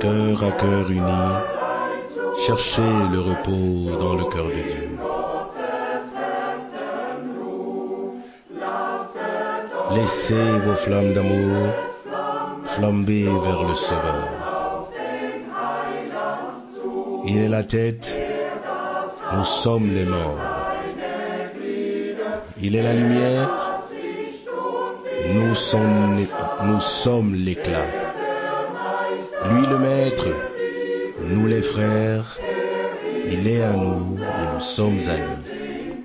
cœur à cœur unis, cherchez le repos dans le cœur de Dieu. Laissez vos flammes d'amour flamber vers le Sauveur. Il est la tête, nous sommes les membres. Il est la lumière, nous sommes l'éclat. Lui le maître, nous les frères, il est à nous et nous sommes à lui.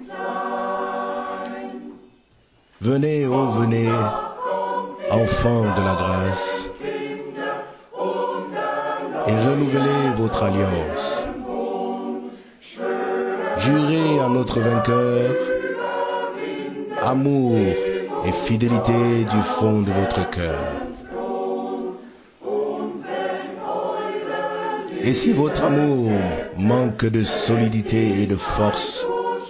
Venez, ô venez, enfants de la grâce, et renouvelez votre alliance. Jurez à notre vainqueur, amour et fidélité du fond de votre cœur. Et si votre amour manque de solidité et de force,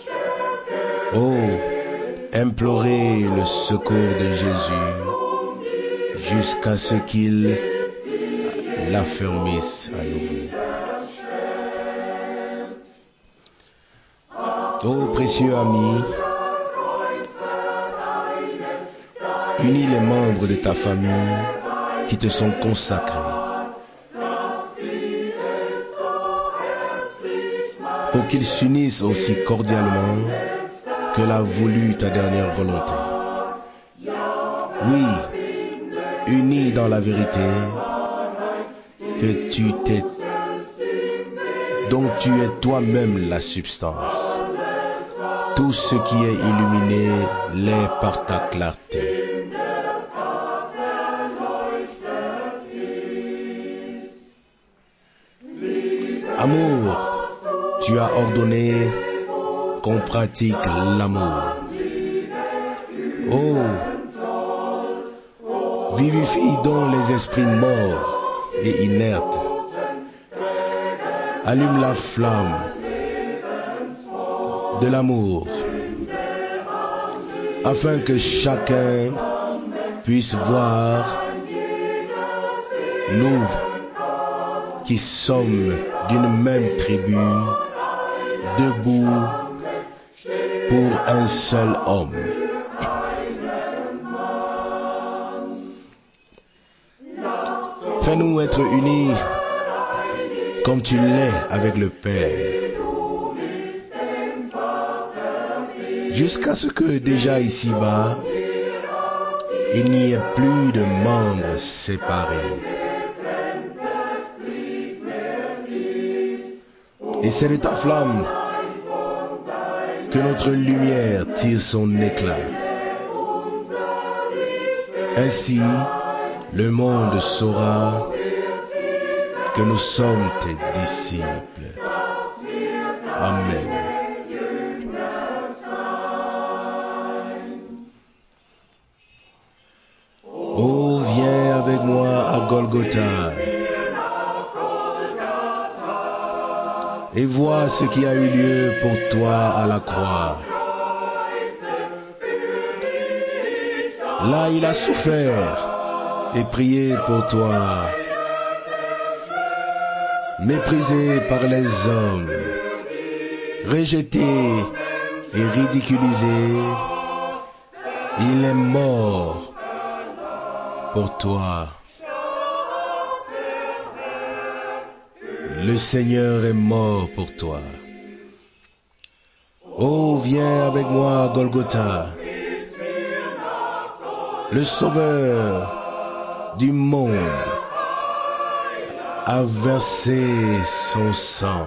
implorez le secours de Jésus jusqu'à ce qu'il l'affermisse à nouveau. Ô précieux ami, unis les membres de ta famille qui te sont consacrés, pour qu'ils s'unissent aussi cordialement que l'a voulu ta dernière volonté. Oui, unis dans la vérité dont tu es toi-même la substance. Tout ce qui est illuminé l'est par ta clarté. Amour, tu as ordonné qu'on pratique l'amour. Vivifie donc les esprits morts et inertes. Allume la flamme de l'amour, afin que chacun puisse voir, nous qui sommes d'une même tribu, debout pour un seul homme. Fais-nous être unis comme tu l'es avec le Père, jusqu'à ce que déjà ici-bas, il n'y ait plus de membres séparés. Et c'est de ta flamme que notre lumière tire son éclat. Ainsi, le monde saura que nous sommes tes disciples. Amen. Viens avec moi à Golgotha et vois ce qui a eu lieu pour toi à la croix. Là, il a souffert et prié pour toi, méprisé par les hommes, rejeté et ridiculisé, il est mort pour toi. Le Seigneur est mort pour toi. Viens avec moi à Golgotha. Le Sauveur du monde a versé son sang.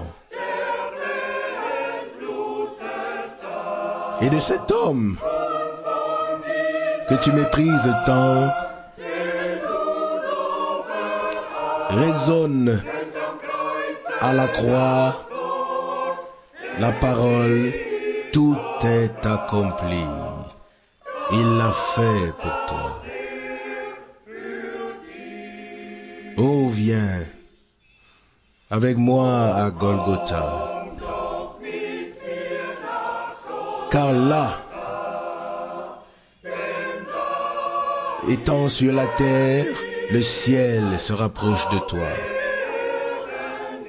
Et de cet homme que tu méprises tant, résonne à la croix la parole, tout est accompli. Il l'a fait pour toi. Viens avec moi à Golgotha. Car là, étant sur la terre, le ciel se rapproche de toi.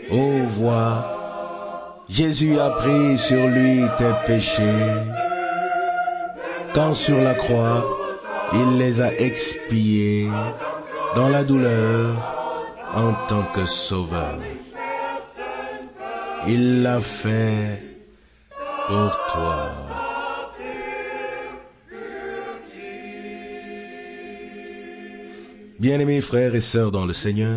Oh, vois, Jésus a pris sur lui tes péchés, quand sur la croix, il les a expiés dans la douleur en tant que sauveur. Il l'a fait pour toi. Bien-aimés frères et sœurs dans le Seigneur,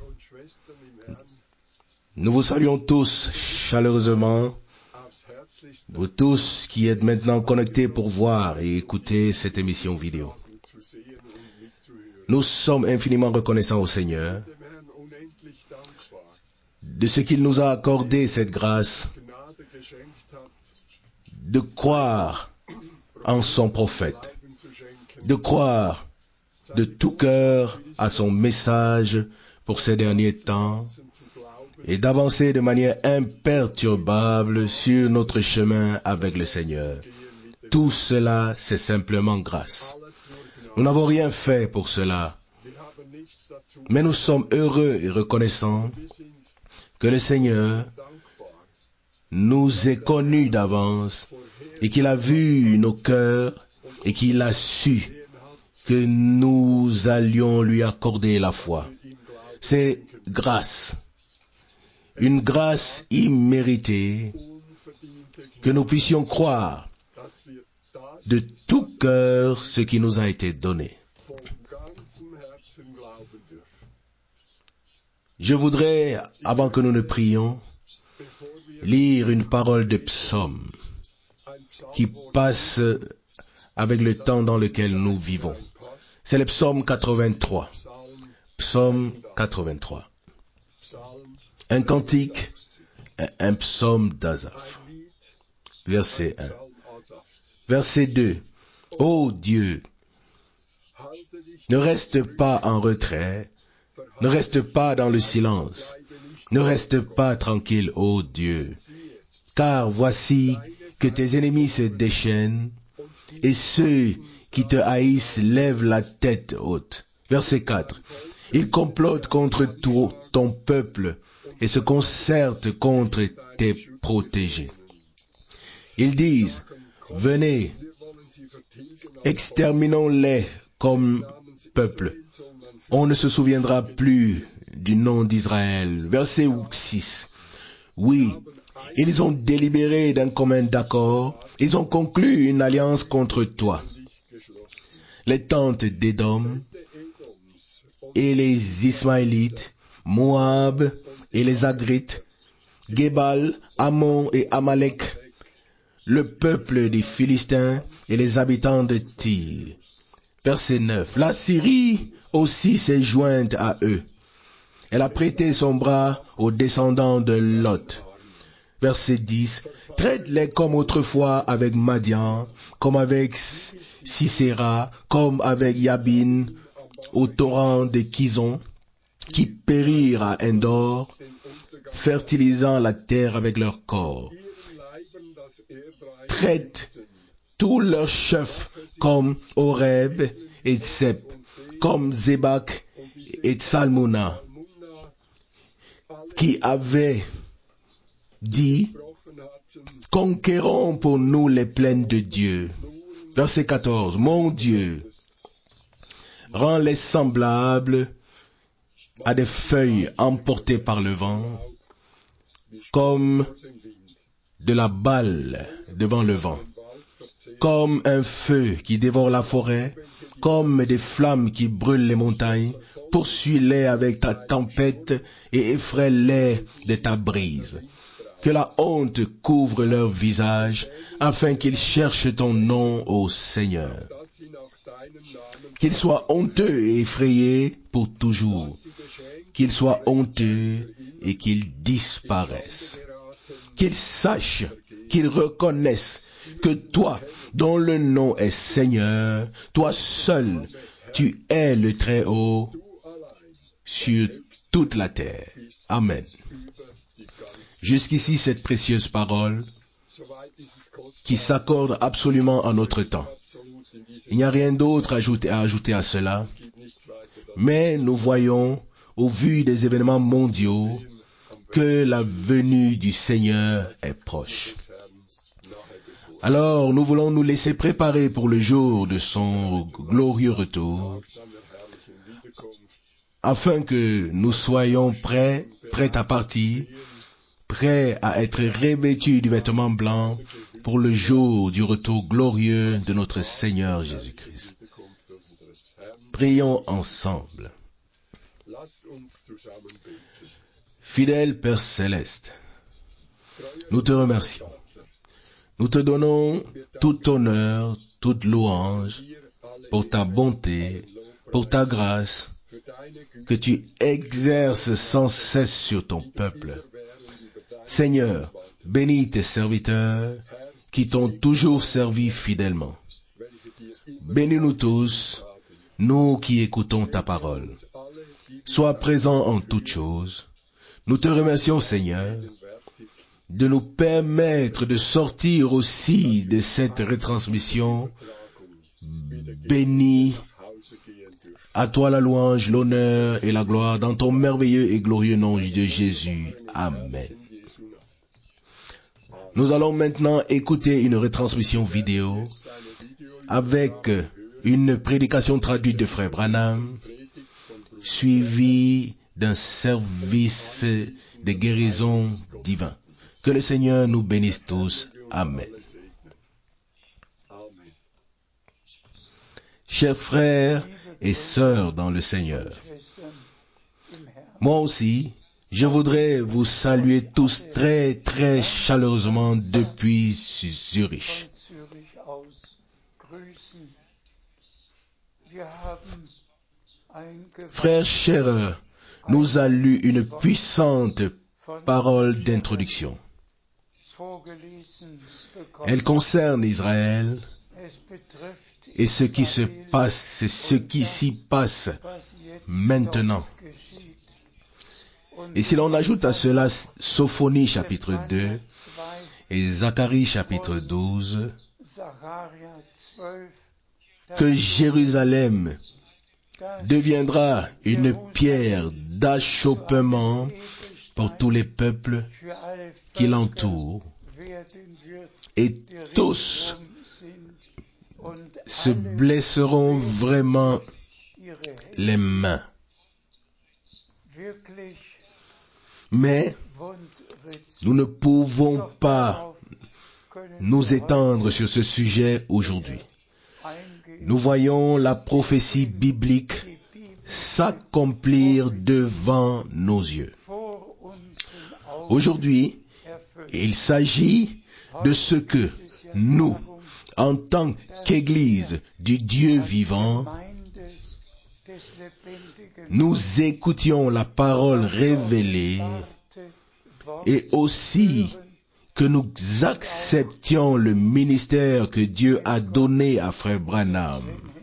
nous vous saluons tous chaleureusement, vous tous qui êtes maintenant connectés pour voir et écouter cette émission vidéo. Nous sommes infiniment reconnaissants au Seigneur de ce qu'il nous a accordé cette grâce de croire en son prophète, de croire de tout cœur à son message pour ces derniers temps et d'avancer de manière imperturbable sur notre chemin avec le Seigneur. Tout cela, c'est simplement grâce. Nous n'avons rien fait pour cela, mais nous sommes heureux et reconnaissants que le Seigneur nous ait connus d'avance et qu'il a vu nos cœurs et qu'il a su que nous allions lui accorder la foi. C'est grâce, une grâce imméritée, que nous puissions croire de tout cœur ce qui nous a été donné. Je voudrais, avant que nous ne prions, lire une parole de psaume qui passe avec le temps dans lequel nous vivons. C'est le psaume 83. Psaume 83. Un cantique, un psaume d'Asaph. Verset 1. Verset 2. Ô Dieu, ne reste pas en retrait, ne reste pas dans le silence, ne reste pas tranquille, ô Dieu, car voici que tes ennemis se déchaînent et ceux qui te haïssent lèvent la tête haute. Verset 4. Ils complotent contre ton peuple et se concertent contre tes protégés. Ils disent, venez, exterminons-les comme peuple. On ne se souviendra plus du nom d'Israël. Verset 6. Oui, ils ont délibéré d'un commun accord. Ils ont conclu une alliance contre toi. Les tentes d'Édom et les Ismaélites, Moab et les Agrites, Gébal, Ammon et Amalek, le peuple des Philistins et les habitants de Tyr. Verset 9. La Syrie aussi s'est jointe à eux. Elle a prêté son bras aux descendants de Lot. Verset 10. Traite-les comme autrefois avec Madian, comme avec Sisera, comme avec Yabin, au torrent de Kizon, qui périrent à Endor, fertilisant la terre avec leur corps. Traite tous leurs chefs comme Horeb et Zeb, comme Zébak et Tsalmuna, qui avaient dit, conquérons pour nous les plaines de Dieu. Verset 14. Mon Dieu, rends-les semblables à des feuilles emportées par le vent, comme de la balle devant le vent, comme un feu qui dévore la forêt, comme des flammes qui brûlent les montagnes. Poursuis-les avec ta tempête et effraie-les de ta brise. Que la honte couvre leur visage, afin qu'ils cherchent ton nom, ô Seigneur. Qu'ils soient honteux et effrayés pour toujours. Qu'ils soient honteux et qu'ils disparaissent. Qu'ils sachent, qu'ils reconnaissent que toi, dont le nom est Seigneur, toi seul, tu es le Très-Haut sur toute la terre. Amen. Jusqu'ici, cette précieuse parole qui s'accorde absolument à notre temps. Il n'y a rien d'autre à ajouter à cela, mais nous voyons, au vu des événements mondiaux, que la venue du Seigneur est proche. Alors, nous voulons nous laisser préparer pour le jour de son glorieux retour, afin que nous soyons prêts à partir, prêts à être revêtus du vêtement blanc pour le jour du retour glorieux de notre Seigneur Jésus-Christ. Prions ensemble. Fidèle Père Céleste, nous te remercions. Nous te donnons tout honneur, toute louange pour ta bonté, pour ta grâce que tu exerces sans cesse sur ton peuple. Seigneur, bénis tes serviteurs qui t'ont toujours servi fidèlement. Bénis-nous tous, nous qui écoutons ta parole. Sois présent en toutes choses. Nous te remercions, Seigneur, de nous permettre de sortir aussi de cette retransmission. Bénis, à toi la louange, l'honneur et la gloire dans ton merveilleux et glorieux nom de Jésus. Amen. Nous allons maintenant écouter une retransmission vidéo avec une prédication traduite de Frère Branham, suivie d'un service de guérison divin. Que le Seigneur nous bénisse tous. Amen. Chers frères et sœurs dans le Seigneur, moi aussi, je voudrais vous saluer tous très très chaleureusement depuis Zurich. Frère Scherer nous a lu une puissante parole d'introduction. Elle concerne Israël et ce qui se passe, ce qui s'y passe maintenant. Et si l'on ajoute à cela Sophonie chapitre 2 et Zacharie chapitre 12, que Jérusalem deviendra une pierre d'achoppement pour tous les peuples qui l'entourent, et tous se blesseront vraiment les mains. Mais nous ne pouvons pas nous étendre sur ce sujet aujourd'hui. Nous voyons la prophétie biblique s'accomplir devant nos yeux. Aujourd'hui, il s'agit de ce que nous, en tant qu'Église du Dieu vivant, nous écoutions la parole révélée et aussi que nous acceptions le ministère que Dieu a donné à Frère Branham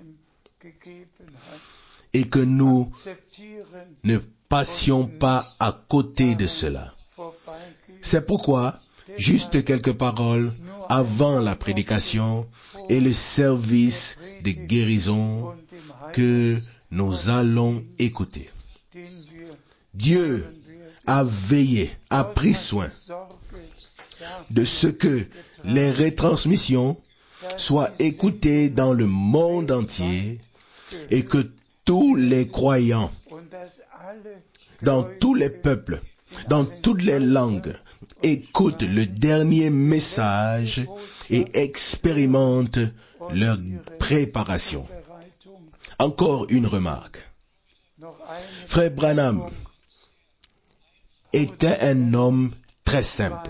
et que nous ne passions pas à côté de cela. C'est pourquoi, juste quelques paroles avant la prédication et le service de guérison que nous allons écouter. Dieu a veillé, a pris soin de ce que les retransmissions soient écoutées dans le monde entier et que tous les croyants, dans tous les peuples, dans toutes les langues, écoutent le dernier message et expérimentent leur préparation. Encore une remarque. Frère Branham était un homme très simple.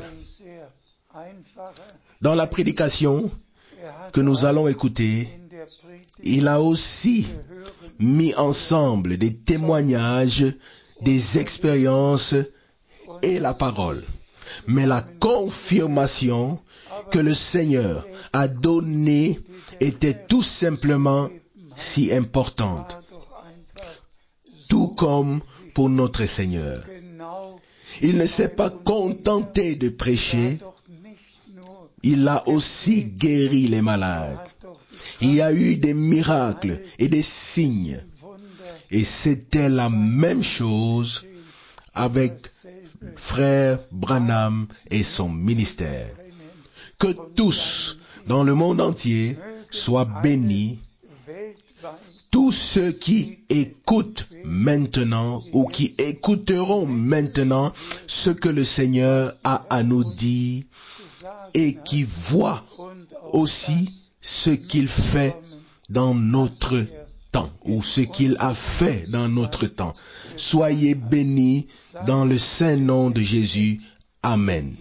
Dans la prédication que nous allons écouter, il a aussi mis ensemble des témoignages, des expériences et la parole. Mais la confirmation que le Seigneur a donnée était tout simplement si importante. Tout comme pour notre Seigneur. Il ne s'est pas contenté de prêcher, il a aussi guéri les malades. Il y a eu des miracles et des signes. Et c'était la même chose avec frère Branham et son ministère. Que tous dans le monde entier soient bénis. Tous ceux qui écoutent maintenant ou qui écouteront maintenant ce que le Seigneur a à nous dire et qui voient aussi ce qu'il fait dans notre temps ou ce qu'il a fait dans notre temps. Soyez bénis dans le saint nom de Jésus. Amen.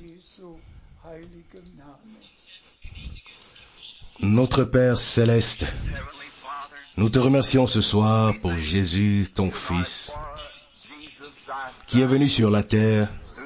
Notre Père céleste, nous te remercions ce soir pour Jésus, ton Fils, qui est venu sur la terre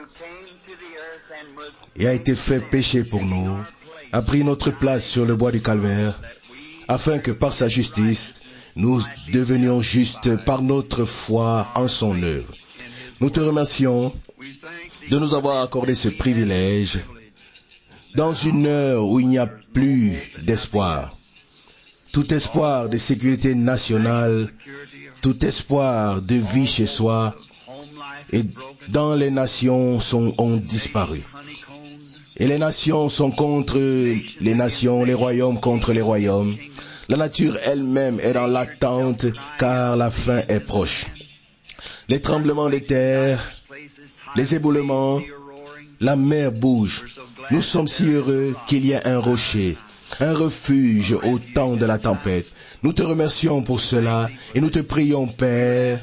et a été fait péché pour nous, a pris notre place sur le bois du calvaire, afin que par sa justice, nous devenions justes par notre foi en son œuvre. Nous te remercions de nous avoir accordé ce privilège dans une heure où il n'y a plus d'espoir. Tout espoir de sécurité nationale, tout espoir de vie chez soi et dans les nations ont disparu. Et les nations sont contre les nations, les royaumes contre les royaumes. La nature elle-même est dans l'attente car la fin est proche. Les tremblements de terre, les éboulements, la mer bouge. Nous sommes si heureux qu'il y ait un rocher, un refuge au temps de la tempête. Nous te remercions pour cela et nous te prions, Père,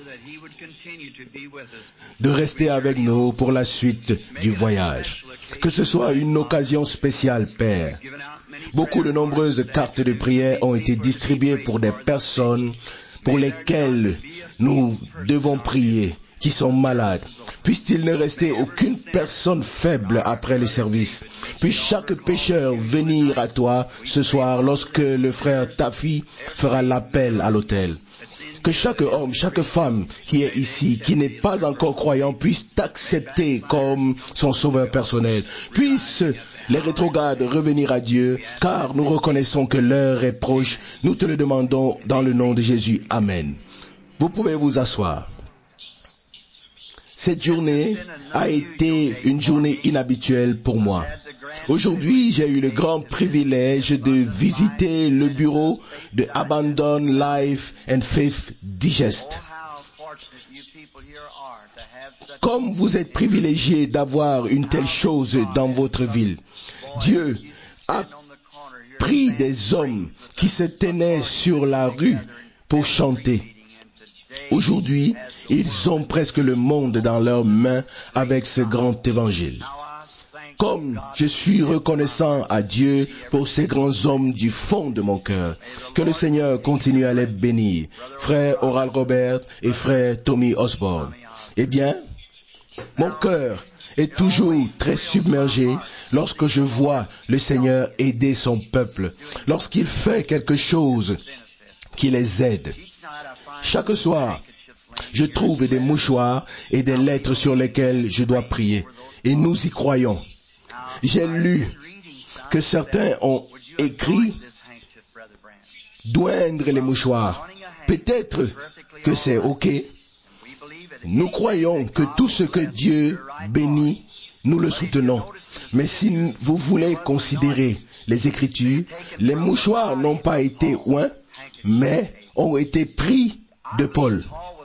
de rester avec nous pour la suite du voyage. Que ce soit une occasion spéciale, Père. Beaucoup de nombreuses cartes de prière ont été distribuées pour des personnes pour lesquelles nous devons prier, qui sont malades. Puisse-t-il ne rester aucune personne faible après le service. Puis chaque pécheur venir à toi ce soir lorsque le frère Tafi fera l'appel à l'autel. Que chaque homme, chaque femme qui est ici, qui n'est pas encore croyant, puisse t'accepter comme son sauveur personnel. Puisse les rétrogrades revenir à Dieu, car nous reconnaissons que l'heure est proche. Nous te le demandons dans le nom de Jésus. Amen. Vous pouvez vous asseoir. Cette journée a été une journée inhabituelle pour moi. Aujourd'hui, j'ai eu le grand privilège de visiter le bureau de Abandon Life and Faith Digest. Comme vous êtes privilégiés d'avoir une telle chose dans votre ville, Dieu a pris des hommes qui se tenaient sur la rue pour chanter. Aujourd'hui, ils ont presque le monde dans leurs mains avec ce grand évangile. Comme je suis reconnaissant à Dieu pour ces grands hommes du fond de mon cœur, que le Seigneur continue à les bénir, frère Oral Robert et frère Tommy Osborne. Eh bien, mon cœur est toujours très submergé lorsque je vois le Seigneur aider son peuple, lorsqu'il fait quelque chose qui les aide. Chaque soir, je trouve des mouchoirs et des lettres sur lesquelles je dois prier. Et nous y croyons. J'ai lu que certains ont écrit d'oindre les mouchoirs. Peut-être que c'est OK. Nous croyons que tout ce que Dieu bénit, nous le soutenons. Mais si vous voulez considérer les Écritures, les mouchoirs n'ont pas été oints, mais ont été pris de Paul.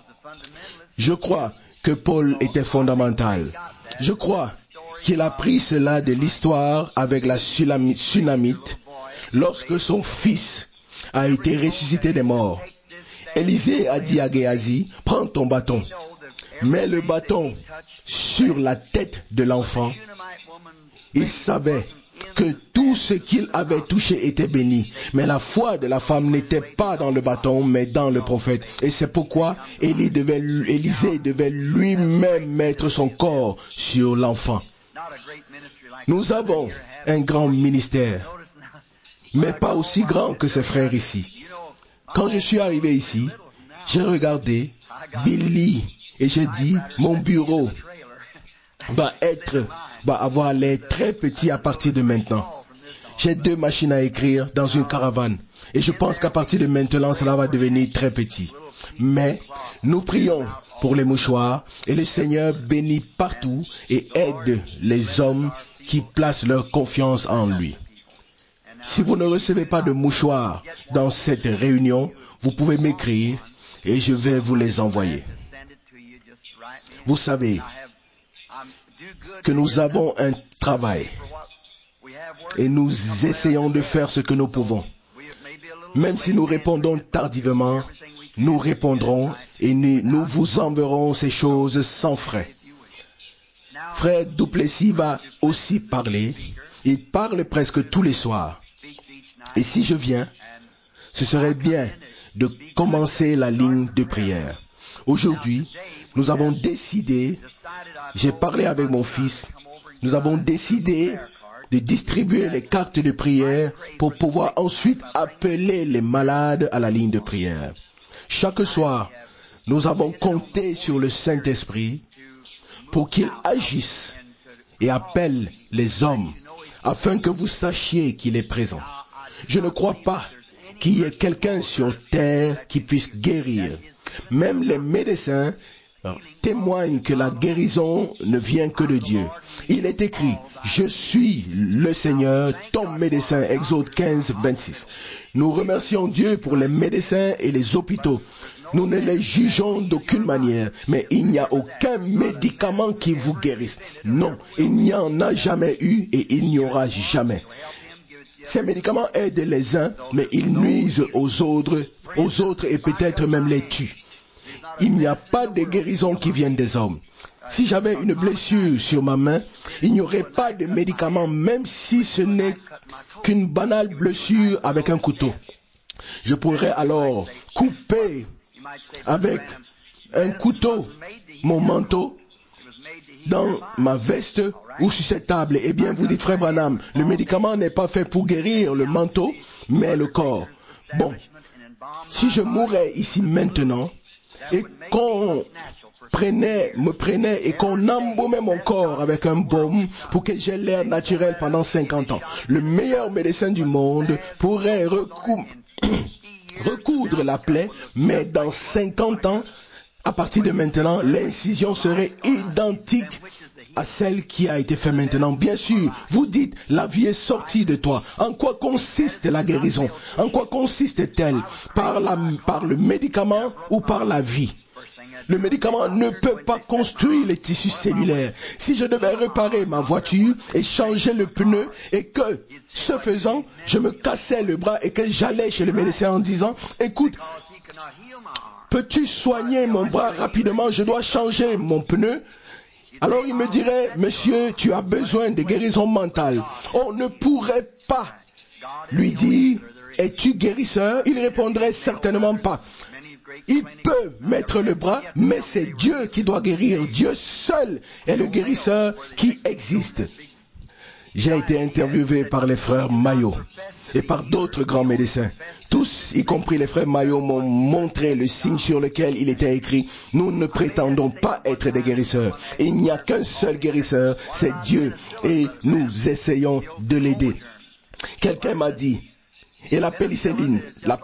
Je crois que Paul était fondamental. Je crois qu'il a pris cela de l'histoire avec la Sunamite lorsque son fils a été ressuscité des morts. Élisée a dit à Géasi, prends ton bâton, mets le bâton sur la tête de l'enfant. Il savait que tout ce qu'il avait touché était béni. Mais la foi de la femme n'était pas dans le bâton, mais dans le prophète. Et c'est pourquoi Élisée devait lui-même mettre son corps sur l'enfant. Nous avons un grand ministère, mais pas aussi grand que ses frères ici. Quand je suis arrivé ici, j'ai regardé Billy et j'ai dit, mon bureau va avoir l'air très petit à partir de maintenant. J'ai 2 machines à écrire dans une caravane. Et je pense qu'à partir de maintenant, cela va devenir très petit. Mais nous prions pour les mouchoirs et le Seigneur bénit partout et aide les hommes qui placent leur confiance en lui. Si vous ne recevez pas de mouchoirs dans cette réunion, vous pouvez m'écrire et je vais vous les envoyer. Vous savez que nous avons un travail et nous essayons de faire ce que nous pouvons. Même si nous répondons tardivement, nous répondrons et nous vous enverrons ces choses sans frais. Frère Duplessis va aussi parler. Il parle presque tous les soirs. Et si je viens, ce serait bien de commencer la ligne de prière. Aujourd'hui, nous avons décidé, j'ai parlé avec mon fils, nous avons décidé de distribuer les cartes de prière pour pouvoir ensuite appeler les malades à la ligne de prière. Chaque soir, nous avons compté sur le Saint-Esprit pour qu'il agisse et appelle les hommes afin que vous sachiez qu'il est présent. Je ne crois pas qu'il y ait quelqu'un sur terre qui puisse guérir. Même les médecins témoignent que la guérison ne vient que de Dieu. Il est écrit, « Je suis le Seigneur, ton médecin », Exode 15, 26. Nous remercions Dieu pour les médecins et les hôpitaux. Nous ne les jugeons d'aucune manière, mais il n'y a aucun médicament qui vous guérisse. Non, il n'y en a jamais eu et il n'y aura jamais. Ces médicaments aident les uns, mais ils nuisent aux autres et peut-être même les tuent. Il n'y a pas de guérison qui vienne des hommes. Si j'avais une blessure sur ma main, il n'y aurait pas de médicament, même si ce n'est qu'une banale blessure avec un couteau. Je pourrais alors couper avec un couteau mon manteau dans ma veste ou sur cette table. Eh bien, vous dites, frère Branham, le médicament n'est pas fait pour guérir le manteau, mais le corps. Bon, si je mourais ici maintenant, et qu'on me prenait et qu'on embaumait mon corps avec un baume pour que j'aie l'air naturel pendant 50 ans, le meilleur médecin du monde pourrait recoudre la plaie, mais dans 50 ans, à partir de maintenant, l'incision serait identique à celle qui a été faite maintenant. Bien sûr, vous dites, la vie est sortie de toi. En quoi consiste la guérison? En quoi consiste-t-elle? Par le médicament ou par la vie? Le médicament ne peut pas construire les tissus cellulaires. Si je devais réparer ma voiture et changer le pneu et que, ce faisant, je me cassais le bras et que j'allais chez le médecin en disant, écoute, peux-tu soigner mon bras rapidement? Je dois changer mon pneu. Alors il me dirait, monsieur, tu as besoin de guérison mentale. On ne pourrait pas lui dire, es-tu guérisseur? Il répondrait certainement pas. Il peut mettre le bras, mais c'est Dieu qui doit guérir. Dieu seul est le guérisseur qui existe. J'ai été interviewé par les frères Mayo et par d'autres grands médecins. Tous, y compris les frères Mayo, m'ont montré le signe sur lequel il était écrit « Nous ne prétendons pas être des guérisseurs. Il n'y a qu'un seul guérisseur, c'est Dieu, et nous essayons de l'aider. » Quelqu'un m'a dit, et la pénicilline,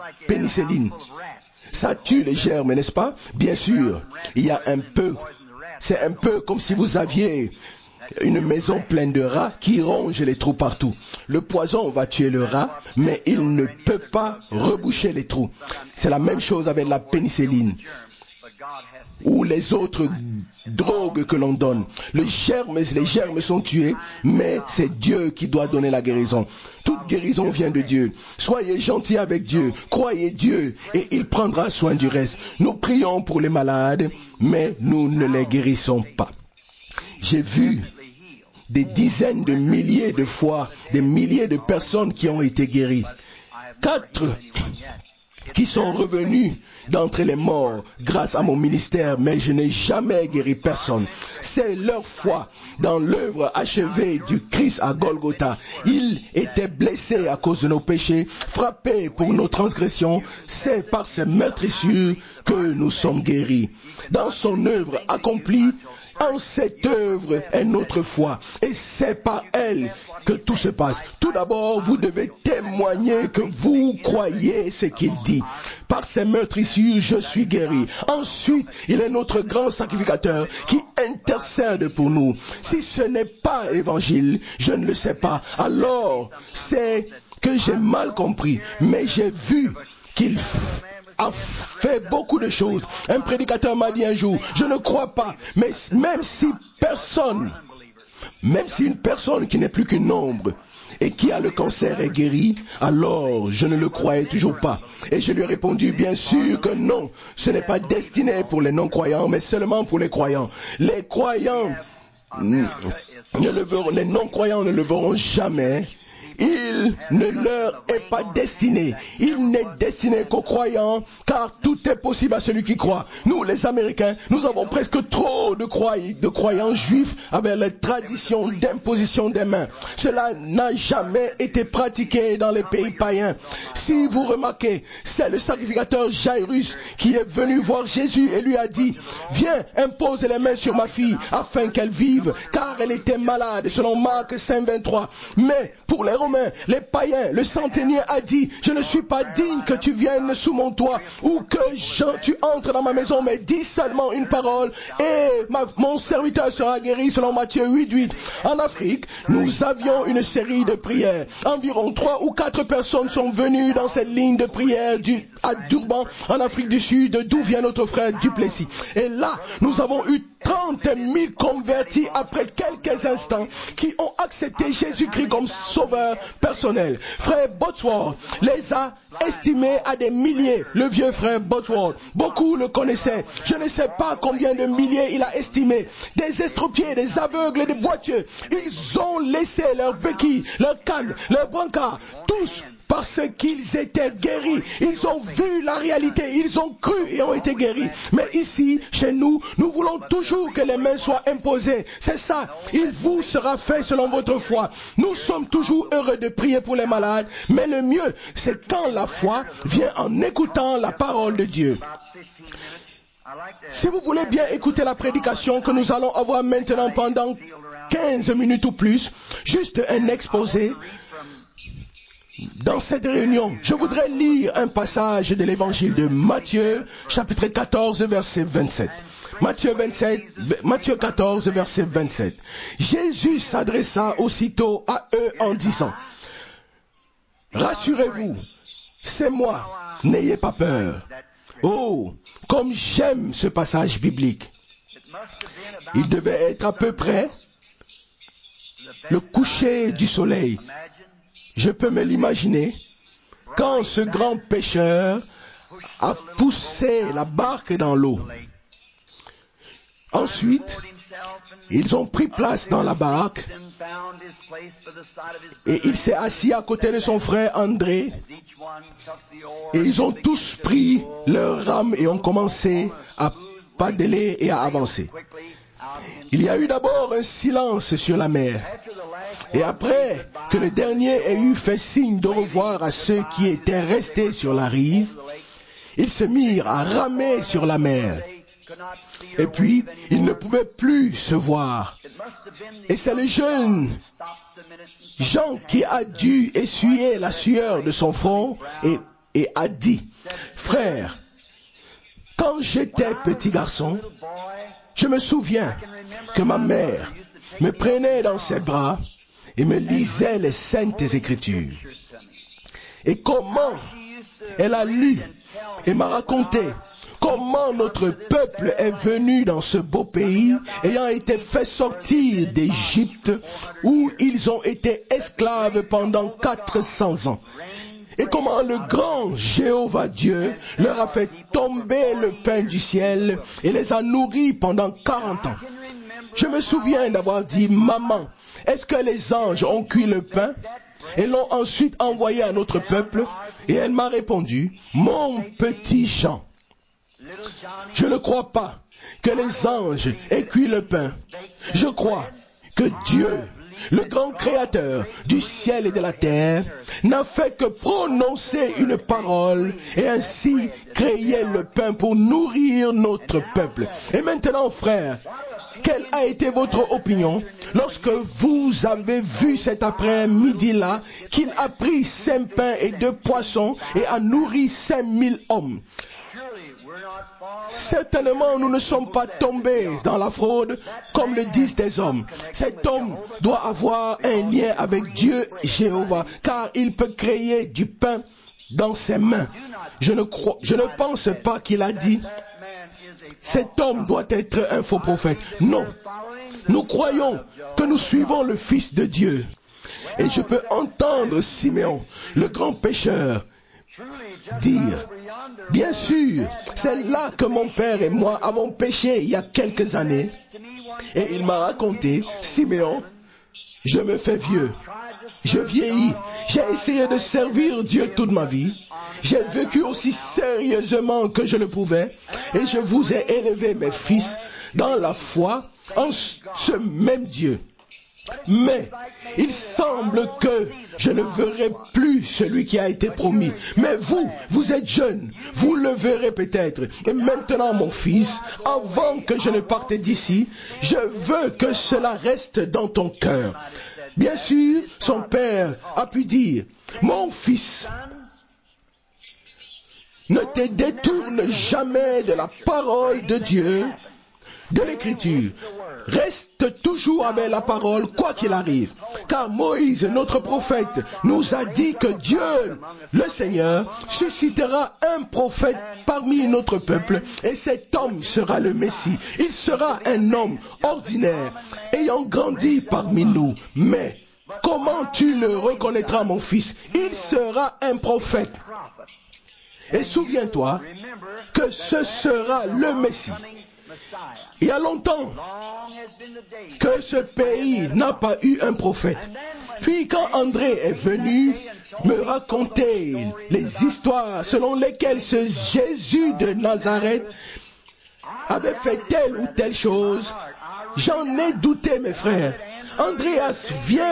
ça tue les germes, n'est-ce pas? Bien sûr, il y a c'est un peu comme si vous aviez une maison pleine de rats qui rongent les trous partout. Le poison va tuer le rat, mais il ne peut pas reboucher les trous. C'est la même chose avec la pénicilline ou les autres drogues que l'on donne. Les germes sont tués, mais c'est Dieu qui doit donner la guérison. Toute guérison vient de Dieu. Soyez gentils avec Dieu, croyez Dieu et il prendra soin du reste. Nous prions pour les malades, mais nous ne les guérissons pas. J'ai vu des dizaines de milliers de fois, des milliers de personnes qui ont été guéries. 4 qui sont revenus d'entre les morts grâce à mon ministère, mais je n'ai jamais guéri personne. C'est leur foi dans l'œuvre achevée du Christ à Golgotha. Il était blessé à cause de nos péchés, frappé pour nos transgressions. C'est par ses meurtrissures que nous sommes guéris. Dans son œuvre accomplie, en cette œuvre est notre foi et c'est par elle que tout se passe. Tout d'abord, vous devez témoigner que vous croyez ce qu'il dit. Par ses meurtrissures, je suis guéri. Ensuite, il est notre grand sacrificateur qui intercède pour nous. Si ce n'est pas l'évangile, je ne le sais pas. Alors, c'est que j'ai mal compris. Mais j'ai vu qu'il a fait beaucoup de choses. Un prédicateur m'a dit un jour, je ne crois pas, mais même si une personne qui n'est plus qu'une ombre et qui a le cancer est guérie, alors je ne le croyais toujours pas. Et je lui ai répondu, bien sûr que non, ce n'est pas destiné pour les non-croyants, mais seulement pour les croyants. Les croyants, les non-croyants ne le verront jamais. Il ne leur est pas destiné. Il n'est destiné qu'aux croyants, car tout est possible à celui qui croit. Nous, les Américains, nous avons presque trop de croyants juifs avec les traditions d'imposition des mains. Cela n'a jamais été pratiqué dans les pays païens. Si vous remarquez, c'est le sacrificateur Jairus qui est venu voir Jésus et lui a dit, viens, impose les mains sur ma fille afin qu'elle vive, car elle était malade, selon Marc 5:23. Mais pour les Romains, les païens, le centenier a dit, je ne suis pas digne que tu viennes sous mon toit ou que tu entres dans ma maison, mais dis seulement une parole et mon serviteur sera guéri, selon Matthieu 8:8. En Afrique, nous avions une série de prières. Environ 3 ou 4 personnes sont venues dans cette ligne de prière à Durban, en Afrique du Sud, d'où vient notre frère Duplessis. Et là, nous avons eu 30 000 convertis après quelques instants qui ont accepté Jésus-Christ comme sauveur personnel. Frère Botsworth les a estimés à des milliers, le vieux frère Botsworth. Beaucoup le connaissaient. Je ne sais pas combien de milliers il a estimé. Des estropiés, des aveugles, des boiteux. Ils ont laissé leurs béquilles, leurs cannes, leurs brancards, tous parce qu'ils étaient guéris. Ils ont vu la réalité, ils ont cru et ont été guéris. Mais ici, chez nous, nous voulons toujours que les mains soient imposées. C'est ça. Il vous sera fait selon votre foi. Nous sommes toujours heureux de prier pour les malades, mais le mieux, c'est quand la foi vient en écoutant la parole de Dieu. Si vous voulez bien écouter la prédication que nous allons avoir maintenant pendant 15 minutes ou plus, juste un exposé. Dans cette réunion, je voudrais lire un passage de l'évangile de Matthieu, chapitre 14, verset 27. Matthieu 14, verset 27. Jésus s'adressa aussitôt à eux en disant, « Rassurez-vous, c'est moi, n'ayez pas peur. » Oh, comme j'aime ce passage biblique. Il devait être à peu près le coucher du soleil. Je peux me l'imaginer, quand ce grand pêcheur a poussé la barque dans l'eau. Ensuite, ils ont pris place dans la barque et il s'est assis à côté de son frère André et ils ont tous pris leur rame et ont commencé à padeler et à avancer. Il y a eu d'abord un silence sur la mer. Et après que le dernier ait eu fait signe d'au revoir à ceux qui étaient restés sur la rive, ils se mirent à ramer sur la mer. Et puis, ils ne pouvaient plus se voir. Et c'est le jeune Jean qui a dû essuyer la sueur de son front et a dit, « Frère, quand j'étais petit garçon, je me souviens que ma mère me prenait dans ses bras et me lisait les saintes écritures. Et comment elle a lu et m'a raconté comment notre peuple est venu dans ce beau pays, ayant été fait sortir d'Égypte, où ils ont été esclaves pendant 400 ans. Et comment le grand Jéhovah Dieu leur a fait tomber le pain du ciel et les a nourris pendant 40 ans. Je me souviens d'avoir dit, maman, est-ce que les anges ont cuit le pain et l'ont ensuite envoyé à notre peuple? Et elle m'a répondu, mon petit Jean, je ne crois pas que les anges aient cuit le pain. Je crois que Dieu, le grand créateur du ciel et de la terre, n'a fait que prononcer une parole et ainsi créer le pain pour nourrir notre peuple. Et maintenant, frère, quelle a été votre opinion lorsque vous avez vu cet après-midi-là qu'il a pris 5 pains et 2 poissons et a nourri 5000 hommes? Certainement, nous ne sommes pas tombés dans la fraude, comme le disent des hommes. Cet homme doit avoir un lien avec Dieu Jéhovah, car il peut créer du pain dans ses mains. Je ne pense pas qu'il a dit, cet homme doit être un faux prophète. Non. Nous croyons que nous suivons le Fils de Dieu. Et je peux entendre Siméon, le grand pécheur, dire, bien sûr, c'est là que mon père et moi avons péché il y a quelques années. Et il m'a raconté, Siméon, je me fais vieux, je vieillis, j'ai essayé de servir Dieu toute ma vie, j'ai vécu aussi sérieusement que je le pouvais, et je vous ai élevé, mes fils, dans la foi, en ce même Dieu. Mais il semble que je ne verrai plus celui qui a été promis. Mais vous êtes jeunes, vous le verrez peut-être. Et maintenant, mon fils, avant que je ne parte d'ici, je veux que cela reste dans ton cœur. Bien sûr, son père a pu dire, mon fils, ne te détourne jamais de la parole de Dieu, de l'écriture. Reste toujours avec la parole, quoi qu'il arrive. Car Moïse, notre prophète, nous a dit que Dieu, le Seigneur, suscitera un prophète parmi notre peuple, et cet homme sera le Messie. Il sera un homme ordinaire, ayant grandi parmi nous. Mais comment tu le reconnaîtras, mon fils? Il sera un prophète. Et souviens-toi que ce sera le Messie. Il y a longtemps que ce pays n'a pas eu un prophète. Puis quand André est venu me raconter les histoires selon lesquelles ce Jésus de Nazareth avait fait telle ou telle chose, j'en ai douté, mes frères. Andreas,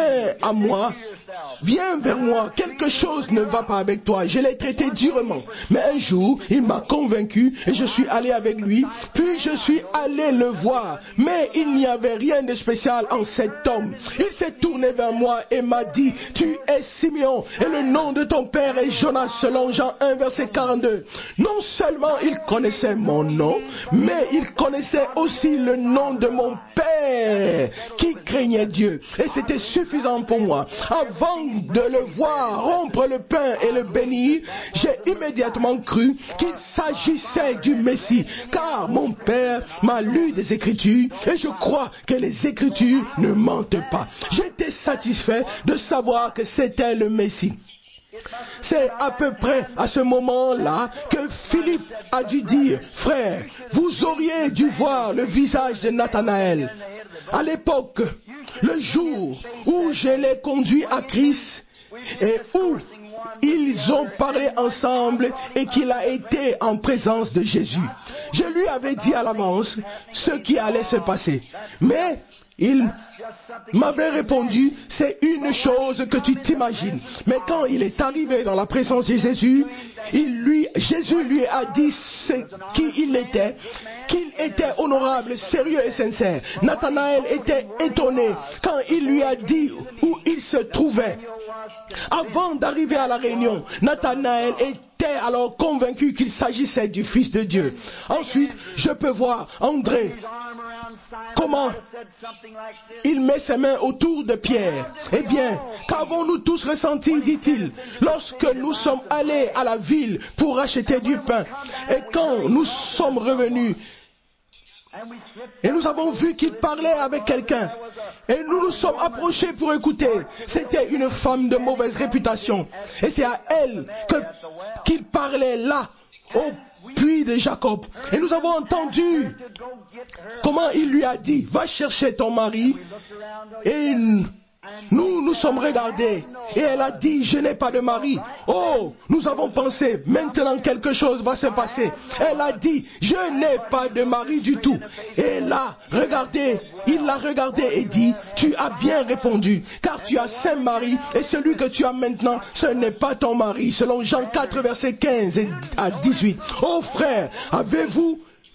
viens vers moi, quelque chose ne va pas avec toi. Je l'ai traité durement. Mais un jour, il m'a convaincu et je suis allé avec lui. Puis je suis allé le voir. Mais il n'y avait rien de spécial en cet homme. Il s'est tourné vers moi et m'a dit, tu es Siméon et le nom de ton père est Jonas selon Jean 1 verset 42. Non seulement il connaissait mon nom, mais il connaissait aussi le nom de mon père qui craignait Dieu. Et c'était suffisant pour moi. Avant de le voir rompre le pain et le bénir, j'ai immédiatement cru qu'il s'agissait du Messie, car mon père m'a lu des Écritures et je crois que les Écritures ne mentent pas. J'étais satisfait de savoir que c'était le Messie. C'est à peu près à ce moment-là que Philippe a dû dire, frère, vous auriez dû voir le visage de Nathanaël. À l'époque, le jour où je l'ai conduit à Christ et où ils ont parlé ensemble et qu'il a été en présence de Jésus. Je lui avais dit à l'avance ce qui allait se passer. Mais il m'avait répondu, c'est une chose que tu t'imagines. Mais quand il est arrivé dans la présence de Jésus, Jésus lui a dit qui il était, qu'il était honorable, sérieux et sincère. Nathanaël était étonné quand il lui a dit où il se trouvait. Avant d'arriver à la réunion, Nathanaël était alors convaincu qu'il s'agissait du Fils de Dieu. Ensuite, je peux voir André, comment il met ses mains autour de Pierre. Eh bien, qu'avons-nous tous ressenti, dit-il, lorsque nous sommes allés à la ville pour acheter du pain. Et quand nous sommes revenus, et nous avons vu qu'il parlait avec quelqu'un. Et nous nous sommes approchés pour écouter. C'était une femme de mauvaise réputation. Et c'est à elle qu'il parlait là, au puits de Jacob. Et nous avons entendu comment il lui a dit, va chercher ton mari. Et nous sommes regardés et elle a dit, je n'ai pas de mari. Oh, nous avons pensé, maintenant quelque chose va se passer. Elle a dit, je n'ai pas de mari du tout. Et là, regardez, il l'a regardé et dit, tu as bien répondu, car tu as 5 maris et celui que tu as maintenant, ce n'est pas ton mari, selon Jean 4, versets 15 à 18. Oh frère, avez-vous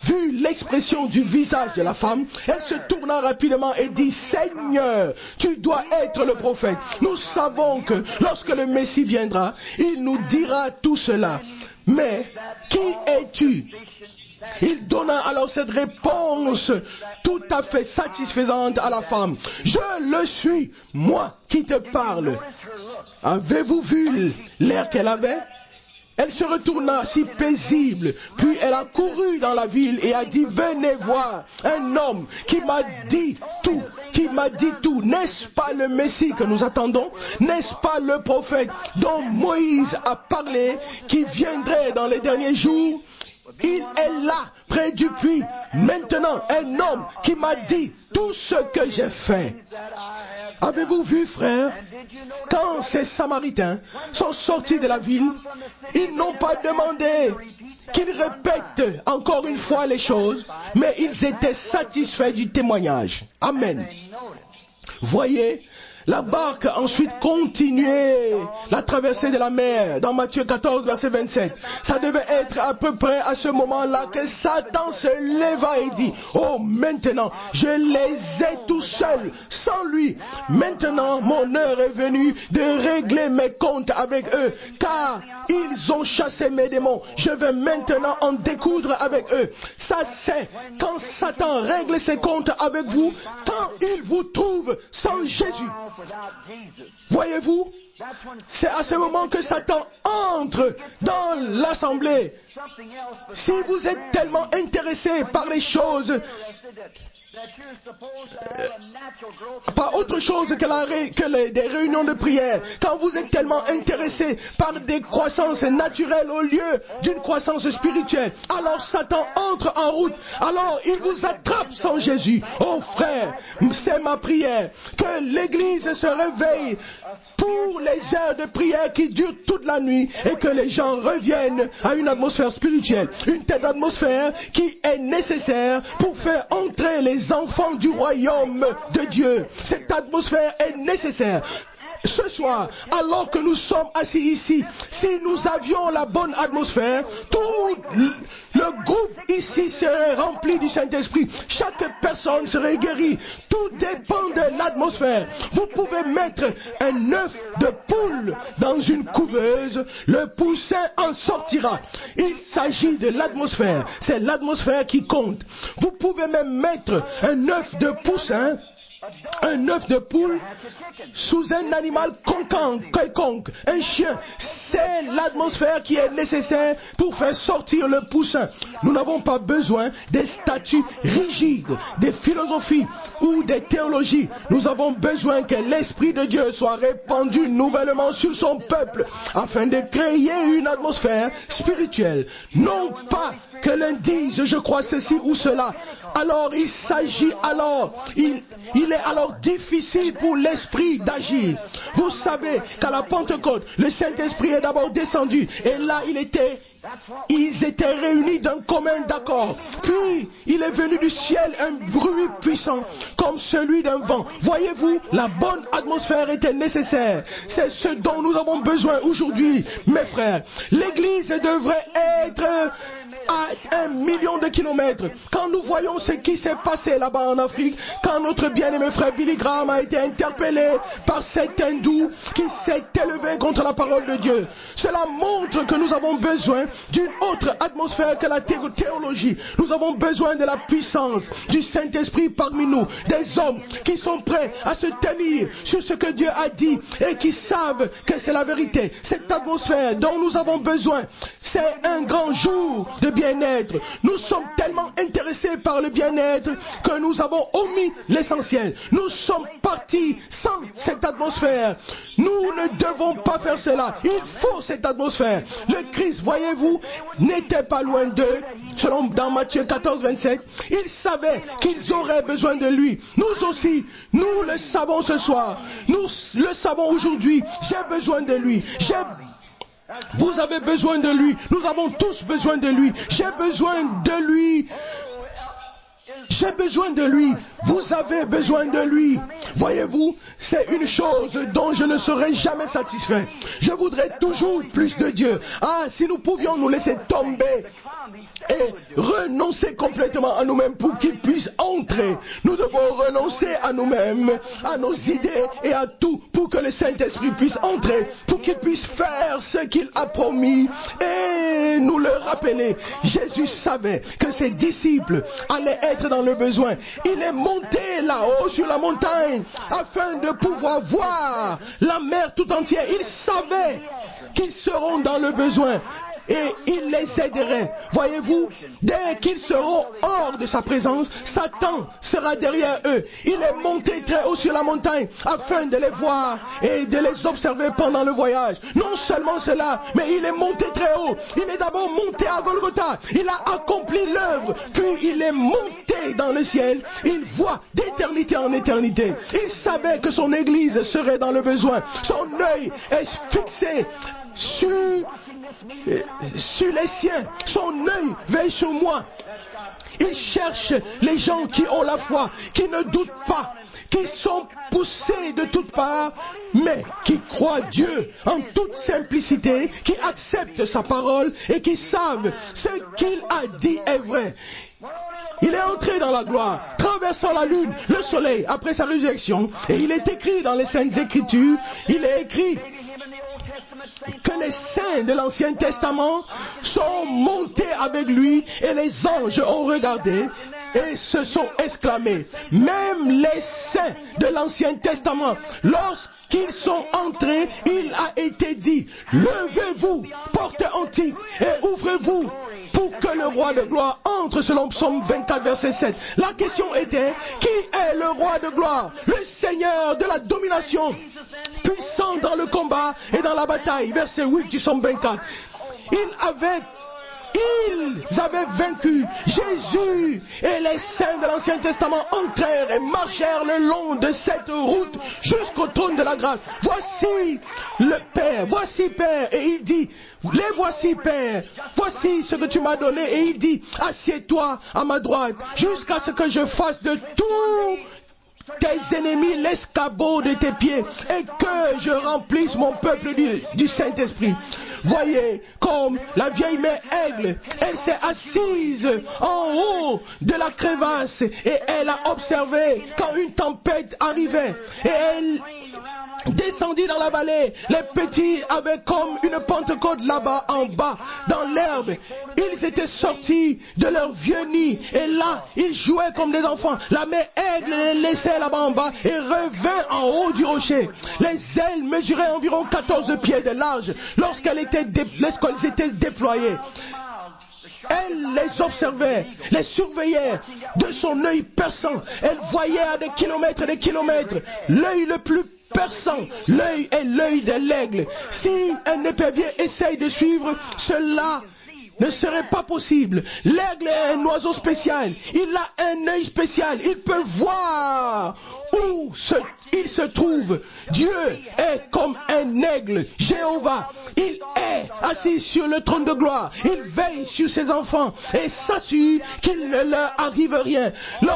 vu l'expression du visage de la femme, elle se tourna rapidement et dit, Seigneur, tu dois être le prophète. Nous savons que lorsque le Messie viendra, il nous dira tout cela. Mais qui es-tu? Il donna alors cette réponse tout à fait satisfaisante à la femme. Je le suis, moi qui te parle. Avez-vous vu l'air qu'elle avait? Elle se retourna si paisible, puis elle a couru dans la ville et a dit, venez voir un homme qui m'a dit tout, n'est-ce pas le Messie que nous attendons? N'est-ce pas le prophète dont Moïse a parlé, qui viendrait dans les derniers jours? Il est là, près du puits, maintenant, un homme qui m'a dit tout ce que j'ai fait. Avez-vous vu, frère, quand ces Samaritains sont sortis de la ville, ils n'ont pas demandé qu'ils répètent encore une fois les choses, mais ils étaient satisfaits du témoignage. Amen. Voyez, la barque a ensuite continué la traversée de la mer dans Matthieu 14, verset 27. Ça devait être à peu près à ce moment-là que Satan se leva et dit, oh maintenant, je les ai tout seuls, sans lui. Maintenant, mon heure est venue de régler mes comptes avec eux, car ils ont chassé mes démons. Je vais maintenant en découdre avec eux. Ça c'est quand Satan règle ses comptes avec vous, quand il vous trouve sans Jésus. Voyez-vous, c'est à ce moment que Satan entre dans l'assemblée. Si vous êtes tellement intéressé par les choses, pas autre chose que des réunions de prière, quand vous êtes tellement intéressé par des croissances naturelles au lieu d'une croissance spirituelle, alors Satan entre en route, alors il vous attrape sans Jésus. Oh frère, c'est ma prière, que l'Église se réveille pour les heures de prière qui durent toute la nuit et que les gens reviennent à une atmosphère spirituelle, une telle atmosphère qui est nécessaire pour faire entrer les enfants du royaume de Dieu. Cette atmosphère est nécessaire. Ce soir, alors que nous sommes assis ici, si nous avions la bonne atmosphère, tout le groupe ici serait rempli du Saint-Esprit. Chaque personne serait guérie. Tout dépend de l'atmosphère. Vous pouvez mettre un œuf de poule dans une couveuse, le poussin en sortira. Il s'agit de l'atmosphère. C'est l'atmosphère qui compte. Vous pouvez même mettre un œuf de poussin, un œuf de poule sous un animal quelconque, un chien. C'est l'atmosphère qui est nécessaire pour faire sortir le poussin. Nous n'avons pas besoin des statuts rigides, des philosophies ou des théologies. Nous avons besoin que l'Esprit de Dieu soit répandu nouvellement sur son peuple afin de créer une atmosphère spirituelle. Non pas que l'un dise je crois ceci ou cela. Alors il s'agit il est alors difficile pour l'Esprit d'agir. Vous savez qu'à la Pentecôte, le Saint-Esprit est d'abord descendu et là ils étaient réunis d'un commun accord. Puis il est venu du ciel un bruit puissant comme celui d'un vent. Voyez-vous, la bonne atmosphère était nécessaire. C'est ce dont nous avons besoin aujourd'hui, mes frères. L'Église devrait être à 1 million de kilomètres. Quand nous voyons ce qui s'est passé là-bas en Afrique, quand notre bien-aimé frère Billy Graham a été interpellé par cet hindou qui s'est élevé contre la parole de Dieu, cela montre que nous avons besoin d'une autre atmosphère que la théologie. Nous avons besoin de la puissance du Saint-Esprit parmi nous, des hommes qui sont prêts à se tenir sur ce que Dieu a dit et qui savent que c'est la vérité. Cette atmosphère dont nous avons besoin, c'est un grand jour de bien-être. Nous sommes tellement intéressés par le bien-être que nous avons omis l'essentiel. Nous sommes partis sans cette atmosphère. Nous ne devons pas faire cela. Il faut cette atmosphère. Le Christ, voyez-vous, n'était pas loin d'eux. Selon dans Matthieu 14, 27, ils savaient qu'ils auraient besoin de lui. Nous aussi, nous le savons ce soir. Nous le savons aujourd'hui. J'ai besoin de lui. Vous avez besoin de lui. Nous avons tous besoin de lui. J'ai besoin de lui. J'ai besoin de lui. Vous avez besoin de lui. Voyez-vous, c'est une chose dont je ne serai jamais satisfait. Je voudrais toujours plus de Dieu. Ah, si nous pouvions nous laisser tomber et renoncer complètement à nous-mêmes pour qu'il puisse entrer. Nous devons renoncer à nous-mêmes, à nos idées et à tout pour que le Saint-Esprit puisse entrer, pour qu'il puisse faire ce qu'il a promis et nous le rappeler. Jésus savait que ses disciples allaient être dans le besoin. Il est monté là-haut sur la montagne afin de pouvoir voir la mer tout entière. Il savait qu'ils seront dans le besoin. Et il les aiderait. Voyez-vous, dès qu'ils seront hors de sa présence, Satan sera derrière eux. Il est monté très haut sur la montagne afin de les voir et de les observer pendant le voyage. Non seulement cela, mais il est monté très haut. Il est d'abord monté à Golgotha. Il a accompli l'œuvre, puis il est monté dans le ciel. Il voit d'éternité en éternité. Il savait que son Église serait dans le besoin. Son œil est fixé sur les siens. Son œil veille sur moi. Il cherche les gens qui ont la foi, qui ne doutent pas, qui sont poussés de toutes parts, mais qui croient Dieu en toute simplicité, qui acceptent sa parole et qui savent ce qu'il a dit est vrai. Il est entré dans la gloire, traversant la lune, le soleil, après sa résurrection, et il est écrit dans les Saintes Écritures, il est écrit que les saints de l'Ancien Testament sont montés avec lui et les anges ont regardé et se sont exclamés. Même les saints de l'Ancien Testament, lorsqu'ils sont entrés, il a été dit, levez-vous, portes antiques et ouvrez-vous pour que le roi de gloire entre, selon Psaume 24, verset 7. La question était, qui est le roi de gloire? Le Seigneur de la domination, puissant dans le combat et dans la bataille. Verset 8 du Psaume 24. Ils avaient vaincu. Jésus et les saints de l'Ancien Testament entrèrent et marchèrent le long de cette route jusqu'au trône de la grâce. Voici le Père, voici Père. Et il dit, les voici Père, voici ce que tu m'as donné. Et il dit, assieds-toi à ma droite jusqu'à ce que je fasse de tout tes ennemis l'escabeau de tes pieds et que je remplisse mon peuple du Saint-Esprit. Voyez comme la vieille mère aigle, elle s'est assise en haut de la crevasse et elle a observé quand une tempête arrivait et elle descendit dans la vallée. Les petits avaient comme une Pentecôte là-bas en bas dans l'herbe. Ils étaient sortis de leur vieux nid et là ils jouaient comme des enfants. La mère aigle les laissait là-bas en bas et revint en haut du rocher. Les ailes mesuraient environ 14 pieds de large lorsqu'elles étaient déployées. Elle les observait, les surveillait de son œil perçant. Elle voyait à des kilomètres et des kilomètres. L'œil le plus perçant, l'œil est l'œil de l'aigle. Si un épervier essaye de suivre, cela ne serait pas possible. L'aigle est un oiseau spécial. Il a un œil spécial. Il peut voir où il se trouve. Dieu est comme un aigle. Jéhovah, il est assis sur le trône de gloire. Il veille sur ses enfants et s'assure qu'il ne leur arrive rien.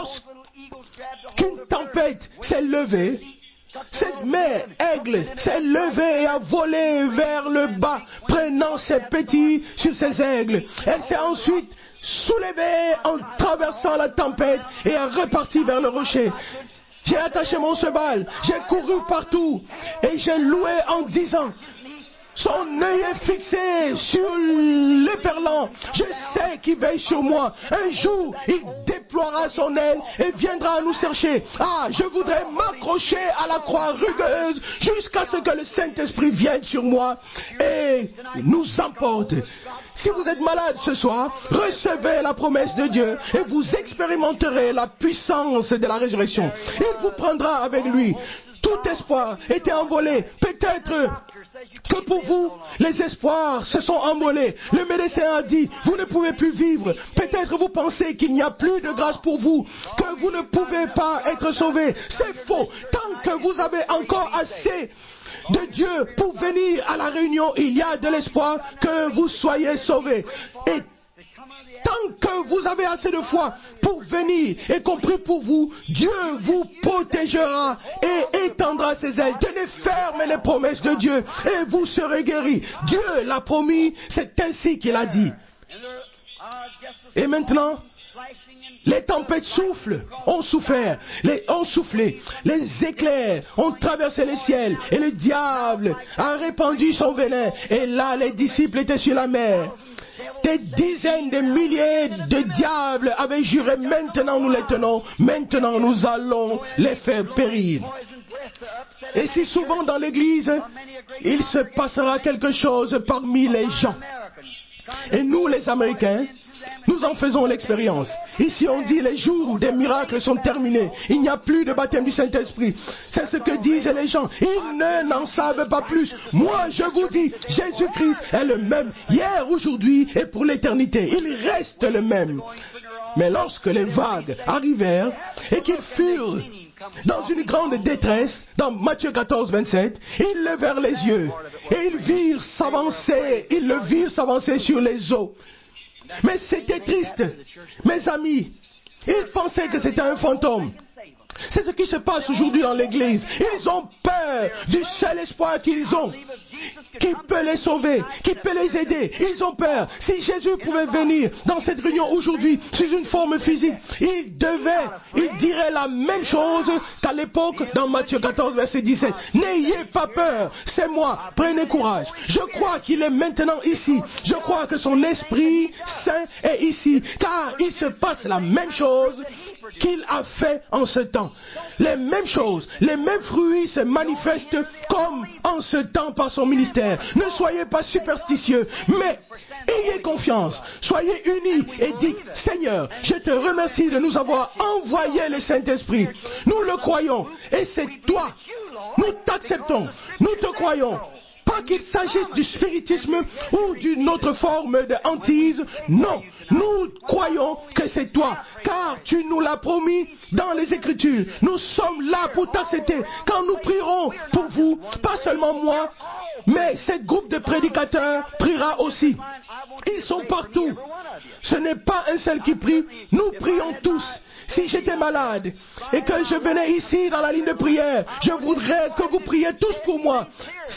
Lorsqu'une tempête s'est levée, cette mère aigle s'est levée et a volé vers le bas, prenant ses petits sur ses aigles. Elle s'est ensuite soulevée en traversant la tempête et a reparti vers le rocher. J'ai attaché mon cheval, j'ai couru partout et j'ai loué en disant, son œil est fixé sur l'éperlan. Je sais qu'il veille sur moi. Un jour, il déploiera son aile et viendra nous chercher. Ah, je voudrais m'accrocher à la croix rugueuse jusqu'à ce que le Saint-Esprit vienne sur moi et nous emporte. Si vous êtes malade ce soir, recevez la promesse de Dieu et vous expérimenterez la puissance de la résurrection. Il vous prendra avec lui. Tout espoir était envolé. Peut-être que pour vous, les espoirs se sont envolés. Le médecin a dit, vous ne pouvez plus vivre. Peut-être vous pensez qu'il n'y a plus de grâce pour vous, que vous ne pouvez pas être sauvé. C'est faux. Tant que vous avez encore assez de Dieu pour venir à la réunion, il y a de l'espoir que vous soyez sauvés. Et tant que vous vous avez assez de foi pour venir et qu'on prie pour vous, Dieu vous protégera et étendra ses ailes. Tenez ferme les promesses de Dieu et vous serez guéris. Dieu l'a promis, c'est ainsi qu'il a dit. Et maintenant, les tempêtes ont soufflé, les éclairs ont traversé les ciels et le diable a répandu son venin. Et là, les disciples étaient sur la mer. Des dizaines de milliers de diables avaient juré, maintenant nous les tenons, maintenant nous allons les faire périr. Et si souvent dans l'église, il se passera quelque chose parmi les gens. Et nous, les Américains, nous en faisons l'expérience. Ici, on dit les jours des miracles sont terminés. Il n'y a plus de baptême du Saint-Esprit. C'est ce que disent les gens. Ils n'en savent pas plus. Moi, je vous dis, Jésus-Christ est le même hier, aujourd'hui et pour l'éternité. Il reste le même. Mais lorsque les vagues arrivèrent et qu'ils furent dans une grande détresse, dans Matthieu 14, 27, ils levèrent les yeux et ils le virent s'avancer sur les eaux. Mais c'était triste. Mes amis, ils pensaient que c'était un fantôme. C'est ce qui se passe aujourd'hui dans l'église. Ils ont peur du seul espoir qu'ils ont, qui peut les sauver, qui peut les aider. Ils ont peur. Si Jésus pouvait venir dans cette réunion aujourd'hui sous une forme physique, il dirait la même chose qu'à l'époque dans Matthieu 14, verset 17. N'ayez pas peur, c'est moi, prenez courage. Je crois qu'il est maintenant ici. Je crois que son Esprit Saint est ici, car il se passe la même chose qu'il a fait en ce temps. Les mêmes choses, les mêmes fruits se manifestent comme en ce temps par son ministère. Ne soyez pas superstitieux, mais ayez confiance. Soyez unis et dites, Seigneur, je te remercie de nous avoir envoyé le Saint-Esprit. Nous le croyons et c'est toi. Nous t'acceptons, nous te croyons. Pas qu'il s'agisse du spiritisme ou d'une autre forme de hantise. Non, nous croyons que c'est toi, car tu nous l'as promis dans les Écritures. Nous sommes là pour t'accepter. Quand nous prierons pour vous, pas seulement moi, mais ce groupe de prédicateurs priera aussi. Ils sont partout. Ce n'est pas un seul qui prie, nous prions tous. Si j'étais malade et que je venais ici dans la ligne de prière, je voudrais que vous priez tous pour moi.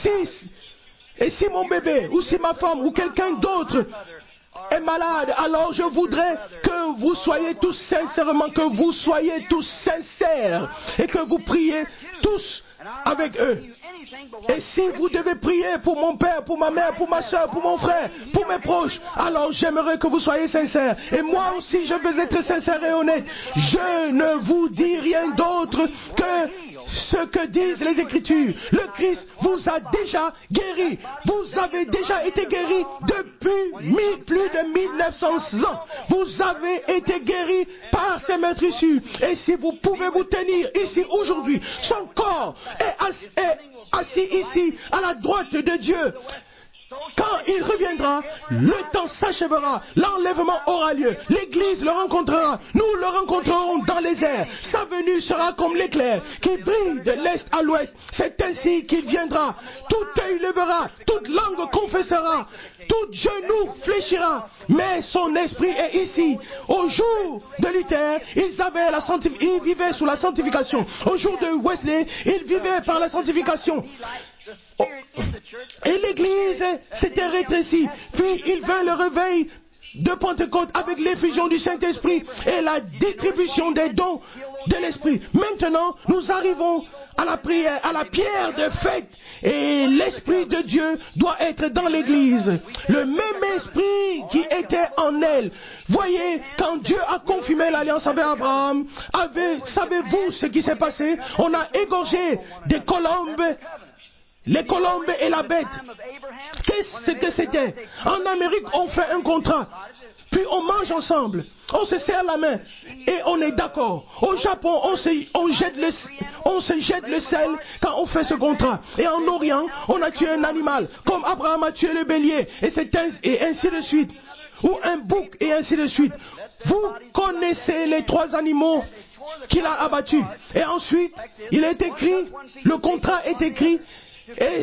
Et si mon bébé, ou si ma femme, ou quelqu'un d'autre est malade, alors je voudrais que vous soyez tous sincèrement, que vous soyez tous sincères et que vous priez tous avec eux. Et si vous devez prier pour mon père, pour ma mère, pour ma soeur, pour mon frère, pour mes proches, alors j'aimerais que vous soyez sincères. Et moi aussi, je veux être sincère et honnête. Je ne vous dis rien d'autre que ce que disent les Écritures. Le Christ vous a déjà guéri. Vous avez déjà été guéri depuis plus de 1900 ans. Vous avez été guéri par ses meurtrissures. Et si vous pouvez vous tenir ici aujourd'hui, son corps est assis ici à la droite de Dieu. Quand il reviendra, le temps s'achèvera, l'enlèvement aura lieu, l'Église le rencontrera, nous le rencontrerons dans les airs. Sa venue sera comme l'éclair qui brille de l'est à l'ouest. C'est ainsi qu'il viendra. Tout œil levera, toute langue confessera, tout genou fléchira. Mais son esprit est ici. Au jour de Luther, ils vivaient sous la sanctification. Au jour de Wesley, ils vivaient par la sanctification. Et l'église s'était rétrécie. Puis il vint le réveil de Pentecôte avec l'effusion du Saint-Esprit et la distribution des dons de l'Esprit. Maintenant, nous arrivons à la prière, à la pierre de fête. Et l'Esprit de Dieu doit être dans l'église. Le même Esprit qui était en elle. Voyez, quand Dieu a confirmé l'alliance avec Abraham, savez-vous ce qui s'est passé? On a égorgé des colombes. Les colombes et la bête. Qu'est-ce que c'était? En Amérique, on fait un contrat. Puis on mange ensemble. On se serre la main. Et on est d'accord. Au Japon, on se jette le sel quand on fait ce contrat. Et en Orient, on a tué un animal. Comme Abraham a tué le bélier. Et ainsi de suite. Ou un bouc et ainsi de suite. Vous connaissez les 3 animaux qu'il a abattus. Et ensuite, il est écrit, le contrat est écrit. Et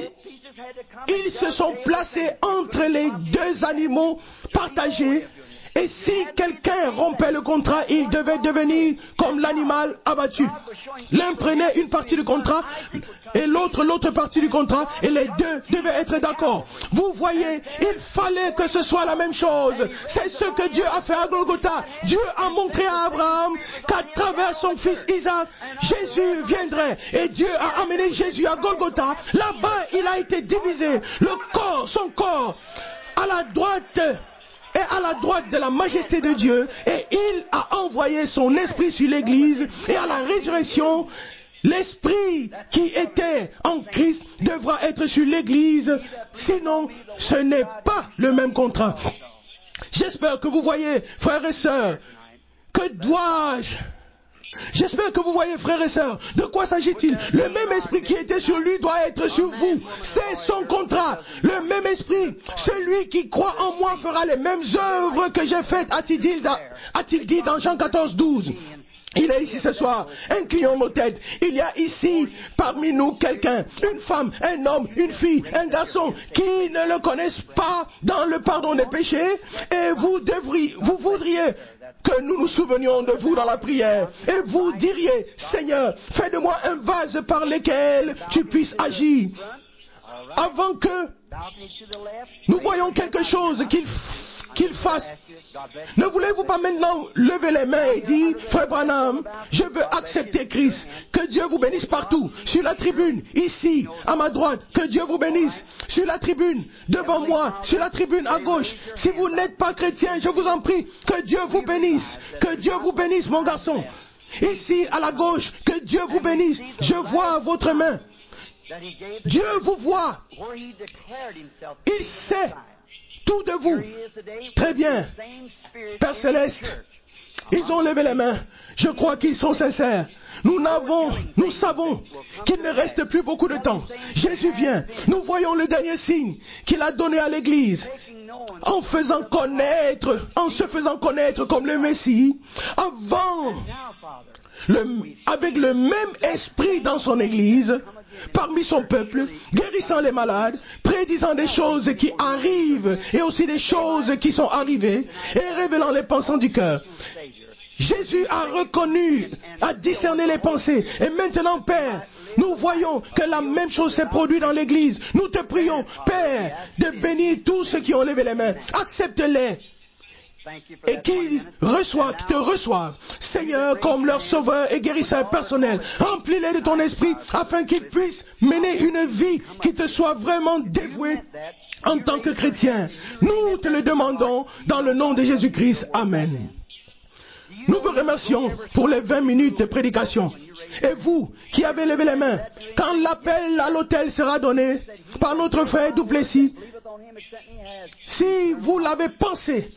ils se sont placés entre les 2 animaux partagés Et si quelqu'un rompait le contrat, il devait devenir comme l'animal abattu. L'un prenait une partie du contrat et l'autre partie du contrat, et les deux devaient être d'accord. Vous voyez, il fallait que ce soit la même chose. C'est ce que Dieu a fait à Golgotha. Dieu a montré à Abraham qu'à travers son fils Isaac, Jésus viendrait. Et Dieu a amené Jésus à Golgotha. Là-bas, il a été divisé. Son corps, à la droite et à la droite de la majesté de Dieu, et il a envoyé son esprit sur l'église, et à la résurrection, l'esprit qui était en Christ devra être sur l'église, sinon ce n'est pas le même contrat. J'espère que vous voyez, frères et sœurs, J'espère que vous voyez, frères et sœurs, de quoi s'agit-il? Le même esprit qui était sur lui doit être sur vous. C'est son contrat. Le même esprit. Celui qui croit en moi fera les mêmes œuvres que j'ai faites, a-t-il dit dans Jean 14, 12. Il est ici ce soir. Inclinons nos têtes. Il y a ici parmi nous quelqu'un, une femme, un homme, une fille, un garçon qui ne le connaissent pas dans le pardon des péchés, et vous voudriez que nous nous souvenions de vous dans la prière, et vous diriez, Seigneur, fais de moi un vase par lequel tu puisses agir. Avant que nous voyons quelque chose qu'il fasse, ne voulez-vous pas maintenant lever les mains et dire, frère Branham, je veux accepter Christ. Que Dieu vous bénisse partout, sur la tribune, ici, à ma droite, que Dieu vous bénisse, sur la tribune, devant moi, sur la tribune à gauche. Si vous n'êtes pas chrétien, je vous en prie, que Dieu vous bénisse, mon garçon. Ici, à la gauche, que Dieu vous bénisse, je vois votre main. Dieu vous voit, il sait tout de vous. Très bien. Père Céleste, ils ont levé les mains. Je crois qu'ils sont sincères. Nous savons qu'il ne reste plus beaucoup de temps. Jésus vient. Nous voyons le dernier signe qu'il a donné à l'Église. En se faisant connaître comme le Messie, avec le même esprit dans son Église, parmi son peuple, guérissant les malades, prédisant des choses qui arrivent et aussi des choses qui sont arrivées, et révélant les pensées du cœur. Jésus a discerné les pensées. Et maintenant, Père, nous voyons que la même chose s'est produite dans l'Église. Nous te prions, Père, de bénir tous ceux qui ont levé les mains. Accepte-les. Et qu'ils te reçoivent, Seigneur, comme leur sauveur et guérisseur personnel. Remplis-les de ton esprit afin qu'ils puissent mener une vie qui te soit vraiment dévouée en tant que chrétien. Nous te le demandons dans le nom de Jésus-Christ. Amen. Nous vous remercions pour les 20 minutes de prédication. Et vous qui avez levé les mains, quand l'appel à l'autel sera donné par notre frère Duplessis, si vous l'avez pensé,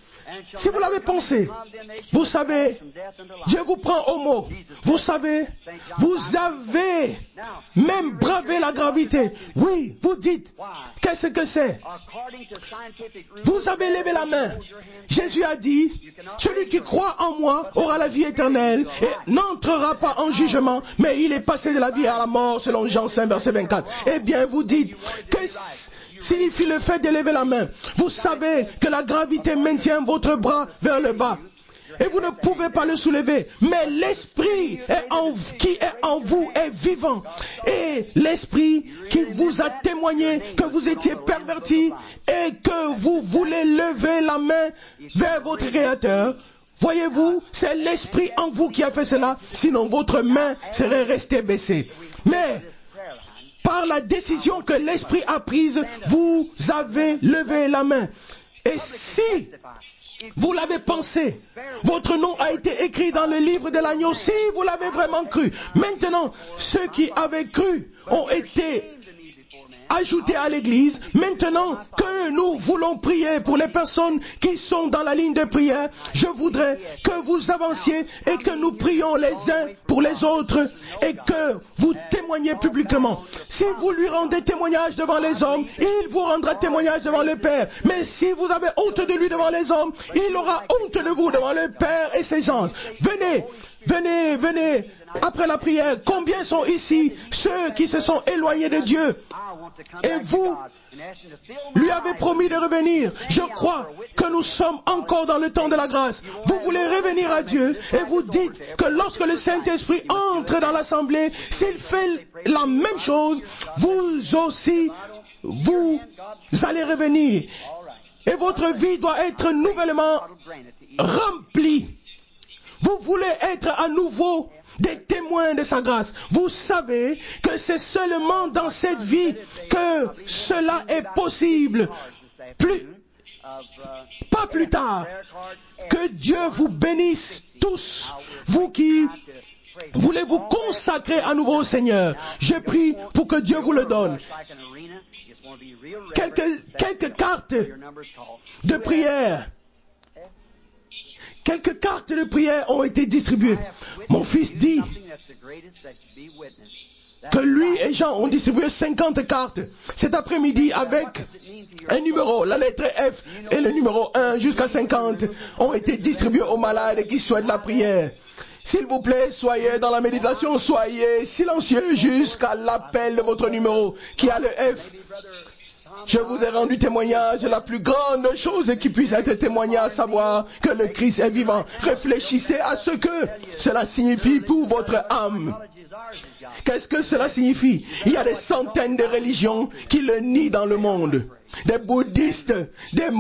vous savez, Dieu vous prend au mot. Vous savez, vous avez même bravé la gravité. Oui, vous dites, qu'est-ce que c'est? Vous avez levé la main. Jésus a dit, celui qui croit en moi aura la vie éternelle et n'entrera pas en jugement, mais il est passé de la vie à la mort, selon Jean 5, verset 24. Eh bien, vous dites, signifie le fait de lever la main. Vous savez que la gravité maintient votre bras vers le bas. Et vous ne pouvez pas le soulever. Mais l'esprit qui est en vous est vivant. Et l'esprit qui vous a témoigné que vous étiez perverti et que vous voulez lever la main vers votre Créateur. Voyez-vous, c'est l'esprit en vous qui a fait cela. Sinon, votre main serait restée baissée. Mais par la décision que l'Esprit a prise, vous avez levé la main. Et si vous l'avez pensé, votre nom a été écrit dans le livre de l'agneau, si vous l'avez vraiment cru. Maintenant, ceux qui avaient cru ont été ajoutés à l'église. Maintenant que nous voulons prier pour les personnes qui sont dans la ligne de prière, je voudrais que vous avanciez et que nous prions les uns pour les autres et que vous témoigniez publiquement. Si vous lui rendez témoignage devant les hommes, il vous rendra témoignage devant le Père. Mais si vous avez honte de lui devant les hommes, il aura honte de vous devant le Père et ses gens. Venez, après la prière. Combien sont ici ceux qui se sont éloignés de Dieu. Et vous lui avez promis de revenir. Je crois que nous sommes encore dans le temps de la grâce. Vous voulez revenir à Dieu et vous dites que lorsque le Saint-Esprit entre dans l'assemblée, s'il fait la même chose, vous aussi, vous allez revenir. Et votre vie doit être nouvellement remplie. Vous voulez être à nouveau des témoins de sa grâce. Vous savez que c'est seulement dans cette vie que cela est possible. Pas plus tard. Que Dieu vous bénisse tous, vous qui voulez vous consacrer à nouveau au Seigneur. Je prie pour que Dieu vous le donne. Quelques cartes de prière. Quelques cartes de prière ont été distribuées. Mon fils dit que lui et Jean ont distribué 50 cartes cet après-midi avec un numéro, la lettre F et le numéro 1 jusqu'à 50 ont été distribués aux malades qui souhaitent la prière. S'il vous plaît, soyez dans la méditation, soyez silencieux jusqu'à l'appel de votre numéro qui a le F. Je vous ai rendu témoignage de la plus grande chose qui puisse être témoignée, à savoir que le Christ est vivant. Réfléchissez à ce que cela signifie pour votre âme. Qu'est-ce que cela signifie? Il y a des centaines de religions qui le nient dans le monde. Des bouddhistes, des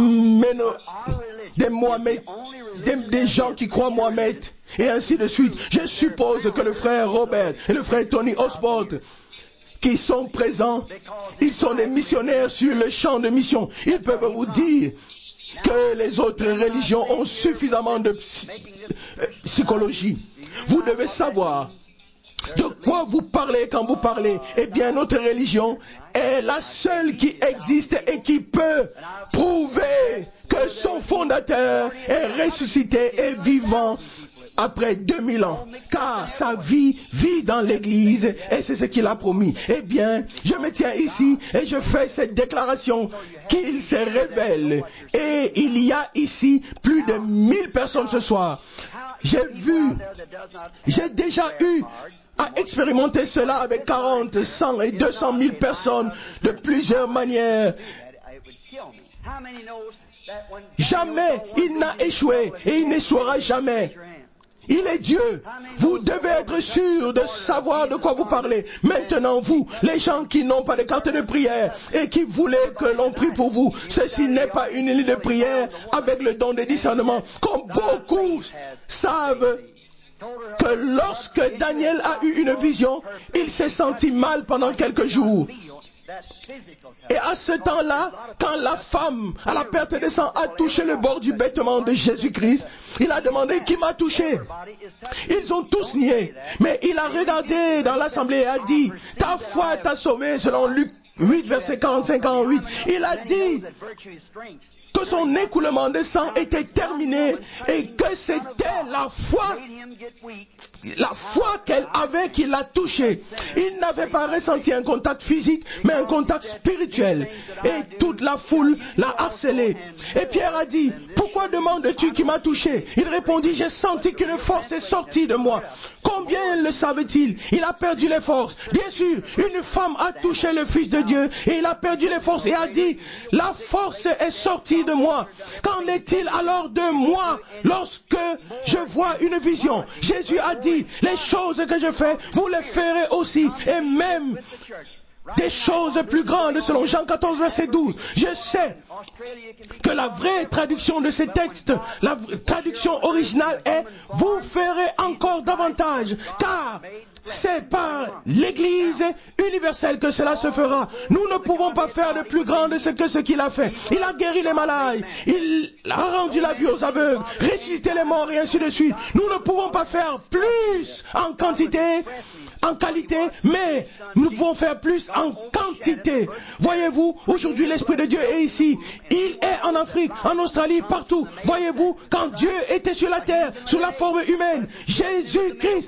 gens qui croient Mohamed, et ainsi de suite. Je suppose que le frère Robert et le frère Tony Osborne qui sont présents, ils sont des missionnaires sur le champ de mission. Ils peuvent vous dire que les autres religions ont suffisamment de psychologie. Vous devez savoir de quoi vous parlez quand vous parlez. Eh bien, notre religion est la seule qui existe et qui peut prouver que son fondateur est ressuscité et vivant après 2000 ans, car sa vie vit dans l'église et c'est ce qu'il a promis. Eh bien, je me tiens ici et je fais cette déclaration qu'il se révèle. Et il y a ici plus de 1000 personnes ce soir. J'ai déjà eu à expérimenter cela avec 40, 100 et 200 000 personnes de plusieurs manières. Jamais il n'a échoué et il n'échouera jamais. Il est Dieu. Vous devez être sûr de savoir de quoi vous parlez. Maintenant, vous, les gens qui n'ont pas de carte de prière et qui voulaient que l'on prie pour vous, ceci n'est pas une ligne de prière avec le don de discernement. Comme beaucoup savent que lorsque Daniel a eu une vision, il s'est senti mal pendant quelques jours. Et à ce temps-là, quand la femme, à la perte de sang, a touché le bord du vêtement de Jésus-Christ, il a demandé qui m'a touché. Ils ont tous nié. Mais il a regardé dans l'assemblée et a dit, ta foi t'a sauvé, selon Luc 8, verset 45-48. Il a dit que son écoulement de sang était terminé et que c'était la foi qu'elle avait qui l'a touché. Il n'avait pas ressenti un contact physique, mais un contact spirituel. Et toute la foule l'a harcelé. Et Pierre a dit, pourquoi demandes-tu qui m'a touché? Il répondit, j'ai senti qu'une force est sortie de moi. Combien le savait-il? Il a perdu les forces. Bien sûr, une femme a touché le Fils de Dieu et il a perdu les forces et a dit, la force est sortie de moi. Qu'en est-il alors de moi lorsque je vois une vision? Jésus a dit, les choses que je fais, vous les ferez aussi, et même des choses plus grandes, selon Jean 14, verset 12. Je sais que la vraie traduction de ces textes, la traduction originale est « Vous ferez encore davantage », car c'est par l'Église universelle que cela se fera. Nous ne pouvons pas faire de plus grand de ce qu'il a fait. Il a guéri les malades, il a rendu la vue aux aveugles, ressuscité les morts et ainsi de suite. Nous ne pouvons pas faire plus en quantité, en qualité, mais nous pouvons faire plus en quantité. Voyez-vous, aujourd'hui l'Esprit de Dieu est ici. Il est en Afrique, en Australie, partout. Voyez-vous, quand Dieu était sur la terre, sous la forme humaine, Jésus-Christ, il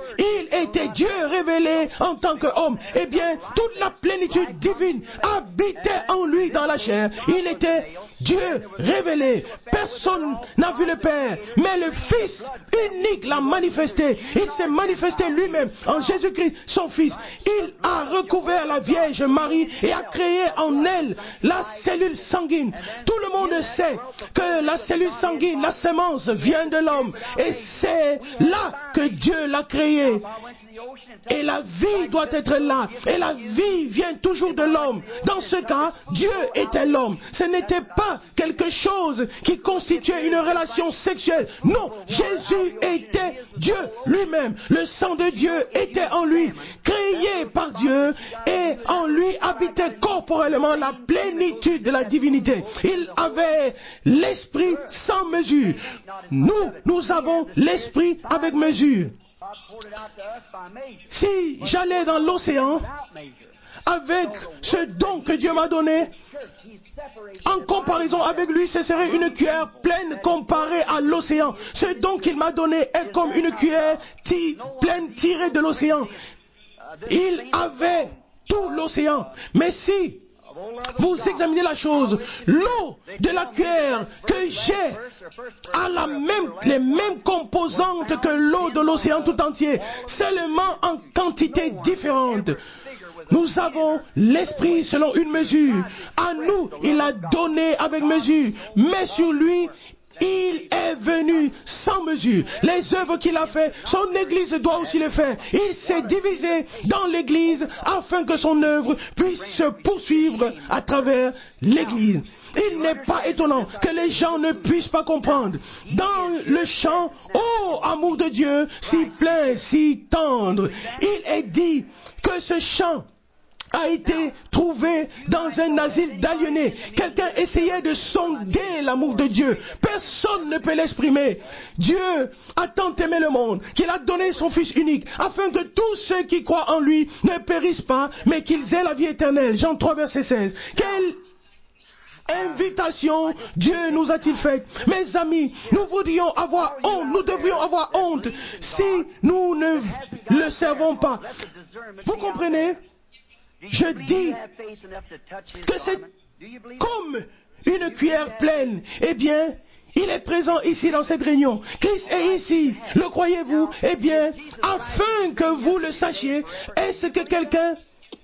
était Dieu révélé en tant qu'homme. Eh bien, toute la plénitude divine habitait en lui dans la chair. Il était Dieu révélé. Personne n'a vu le Père, mais le Fils unique l'a manifesté. Il s'est manifesté lui-même en Jésus-Christ, son Fils. Il a recouvert la Vierge Marie et a créé en elle la cellule sanguine. Tout le monde sait que la cellule sanguine, la sémence, vient de l'homme. Et c'est là que Dieu l'a créé. Et la vie doit être là. Et la vie vient toujours de l'homme. Dans ce cas, Dieu était l'homme. Ce n'était pas quelque chose qui constituait une relation sexuelle. Non, Jésus était Dieu lui-même. Le sang de Dieu était en lui, créé par Dieu, et en lui habitait corporellement la plénitude de la divinité. Il avait l'esprit sans mesure. Nous avons l'esprit avec mesure. Si j'allais dans l'océan avec ce don que Dieu m'a donné, en comparaison avec lui, ce serait une cuillère pleine comparée à l'océan. Ce don qu'il m'a donné est comme une cuillère pleine tirée de l'océan. Il avait tout l'océan. Mais si vous examinez la chose, l'eau de la cuillère que j'ai a les mêmes composantes que l'eau de l'océan tout entier, seulement en quantité différente. Nous avons l'esprit selon une mesure. À nous, il a donné avec mesure, mais sur lui, il est venu sans mesure. Les œuvres qu'il a fait, son Église doit aussi les faire. Il s'est divisé dans l'Église afin que son œuvre puisse se poursuivre à travers l'Église. Il n'est pas étonnant que les gens ne puissent pas comprendre. Dans le chant, ô amour de Dieu, si plein, si tendre, il est dit que ce chant a été trouvé dans un asile d'aliénés. Quelqu'un essayait de sonder l'amour de Dieu. Personne ne peut l'exprimer. Dieu a tant aimé le monde qu'il a donné son Fils unique afin que tous ceux qui croient en lui ne périssent pas, mais qu'ils aient la vie éternelle. Jean 3, verset 16. Quelle invitation Dieu nous a-t-il faite? Mes amis, nous devrions avoir honte si nous ne le servons pas. Vous comprenez? Je dis que c'est comme une cuillère pleine. Eh bien, il est présent ici dans cette réunion. Christ est ici. Le croyez-vous? Eh bien, afin que vous le sachiez, est-ce que quelqu'un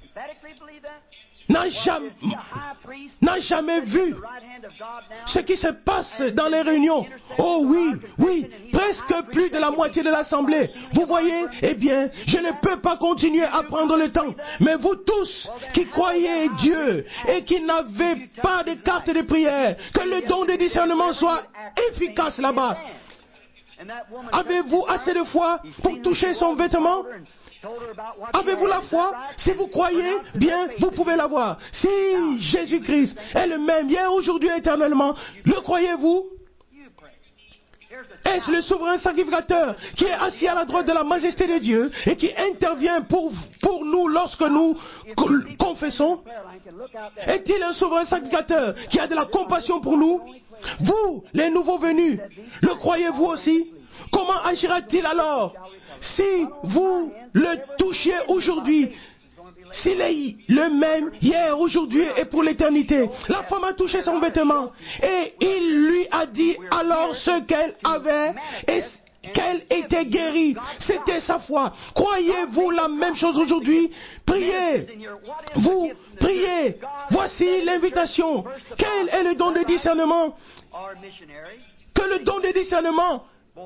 n'a jamais vu ce qui se passe dans les réunions? Oh oui, presque plus de la moitié de l'assemblée. Vous voyez? Eh bien, je ne peux pas continuer à prendre le temps. Mais vous tous qui croyez Dieu et qui n'avez pas de carte de prière, que le don de discernement soit efficace là-bas. Avez-vous assez de foi pour toucher son vêtement? Avez-vous la foi? Si vous croyez, bien, vous pouvez l'avoir. Si Jésus-Christ est le même hier, aujourd'hui, éternellement, le croyez-vous? Est-ce le souverain sacrificateur qui est assis à la droite de la majesté de Dieu et qui intervient pour nous lorsque nous confessons? Est-il un souverain sacrificateur qui a de la compassion pour nous? Vous, les nouveaux venus, le croyez-vous aussi? Comment agira-t-il alors? Si vous le touchiez aujourd'hui, s'il est le même hier, aujourd'hui et pour l'éternité. La femme a touché son vêtement et il lui a dit alors ce qu'elle avait et qu'elle était guérie. C'était sa foi. Croyez-vous la même chose aujourd'hui? Priez. Vous priez. Voici l'invitation. Quel est le don de discernement? Que le don de discernement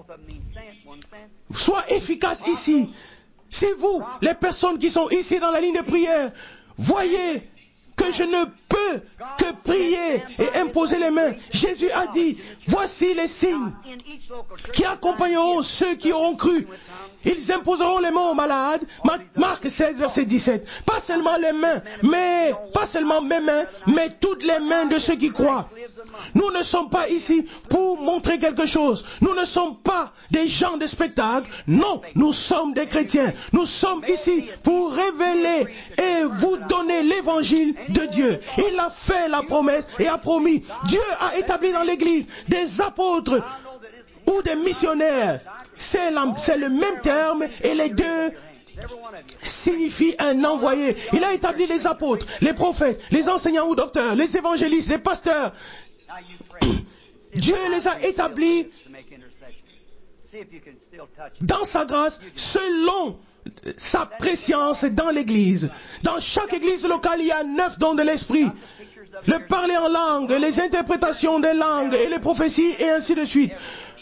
soit efficace ici. Si vous, les personnes qui sont ici dans la ligne de prière, voyez que je ne peux que prier et imposer les mains. Jésus a dit, voici les signes qui accompagneront ceux qui auront cru. Ils imposeront les mains aux malades. Marc 16, verset 17. Pas seulement les mains, pas seulement mes mains, mais toutes les mains de ceux qui croient. Nous ne sommes pas ici pour montrer quelque chose. Nous ne sommes pas des gens de spectacle. Non, nous sommes des chrétiens. Nous sommes ici pour révéler et vous donner l'évangile de Dieu. Il a fait la promesse et a promis. Dieu a établi dans l'église des apôtres ou des missionnaires. C'est le même terme et les deux signifie un envoyé. Il a établi les apôtres, les prophètes, les enseignants ou docteurs, les évangélistes, les pasteurs. Dieu les a établis dans sa grâce selon sa préscience dans l'église. Dans chaque église locale, il y a 9 dons de l'esprit. Le parler en langue, les interprétations des langues et les prophéties et ainsi de suite.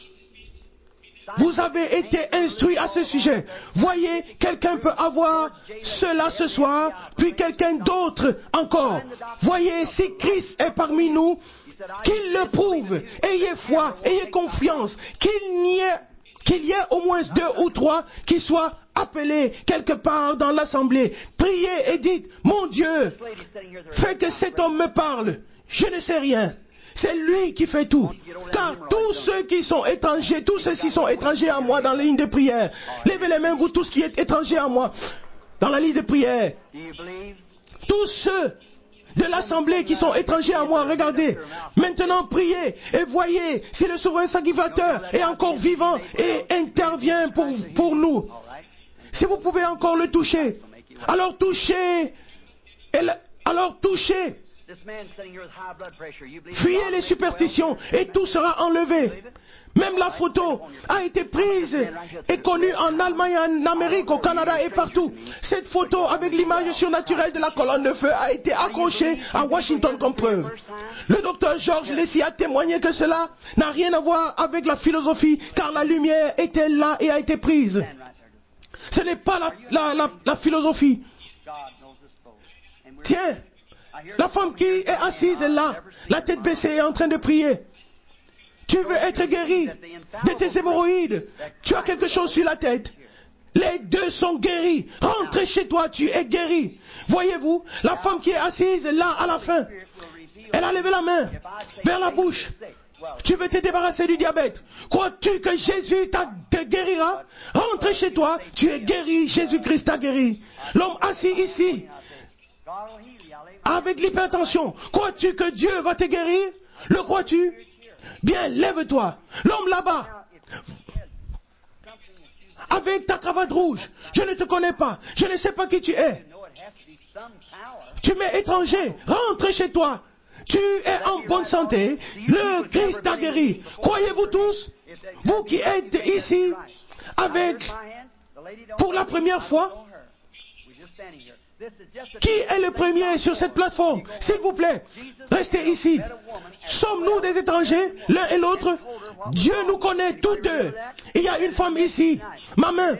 Vous avez été instruit à ce sujet. Voyez, quelqu'un peut avoir cela ce soir, puis quelqu'un d'autre encore. Voyez, si Christ est parmi nous, qu'il le prouve. Ayez foi, ayez confiance, qu'il y ait au moins 2 ou 3 qui soient appelés quelque part dans l'assemblée. Priez et dites, mon Dieu, fais que cet homme me parle. Je ne sais rien. C'est lui qui fait tout. Car tous ceux qui sont étrangers, tous ceux-ci sont étrangers à moi dans la ligne de prière. Levez les mains, vous tous qui êtes étrangers à moi dans la ligne de prière. Tous ceux de l'assemblée qui sont étrangers à moi, regardez. Maintenant priez et voyez si le souverain sacrificateur est encore vivant et intervient pour nous. Si vous pouvez encore le toucher, alors touchez. Alors touchez. Fuyez les superstitions et tout sera enlevé. Même la photo a été prise et connue en Allemagne, en Amérique, au Canada et partout. Cette photo avec l'image surnaturelle de la colonne de feu a été accrochée à Washington comme preuve. Le docteur George Lacey a témoigné que cela n'a rien à voir avec la philosophie car la lumière était là et a été prise. Ce n'est pas la philosophie. Tiens. La femme qui est assise là, la tête baissée, en train de prier. Tu veux être guéri de tes hémorroïdes. Tu as quelque chose sur la tête. Les 2 sont guéris. Rentre chez toi, tu es guéri. Voyez-vous, la femme qui est assise là à la fin, elle a levé la main vers la bouche. Tu veux te débarrasser du diabète. Crois-tu que Jésus te guérira? Rentre chez toi, tu es guéri. Jésus-Christ t'a guéri. L'homme assis ici, avec l'hypertension, crois-tu que Dieu va te guérir? Le crois-tu? Bien, lève-toi. L'homme là-bas, avec ta cravate rouge, je ne te connais pas, je ne sais pas qui tu es. Tu m'es étranger, rentre chez toi. Tu es en bonne santé, le Christ t'a guéri. Croyez-vous tous? Vous qui êtes ici, pour la première fois, qui est le premier sur cette plateforme? S'il vous plaît, restez ici. Sommes-nous des étrangers, l'un et l'autre? Dieu nous connaît tous deux. Il y a une femme ici. Ma main.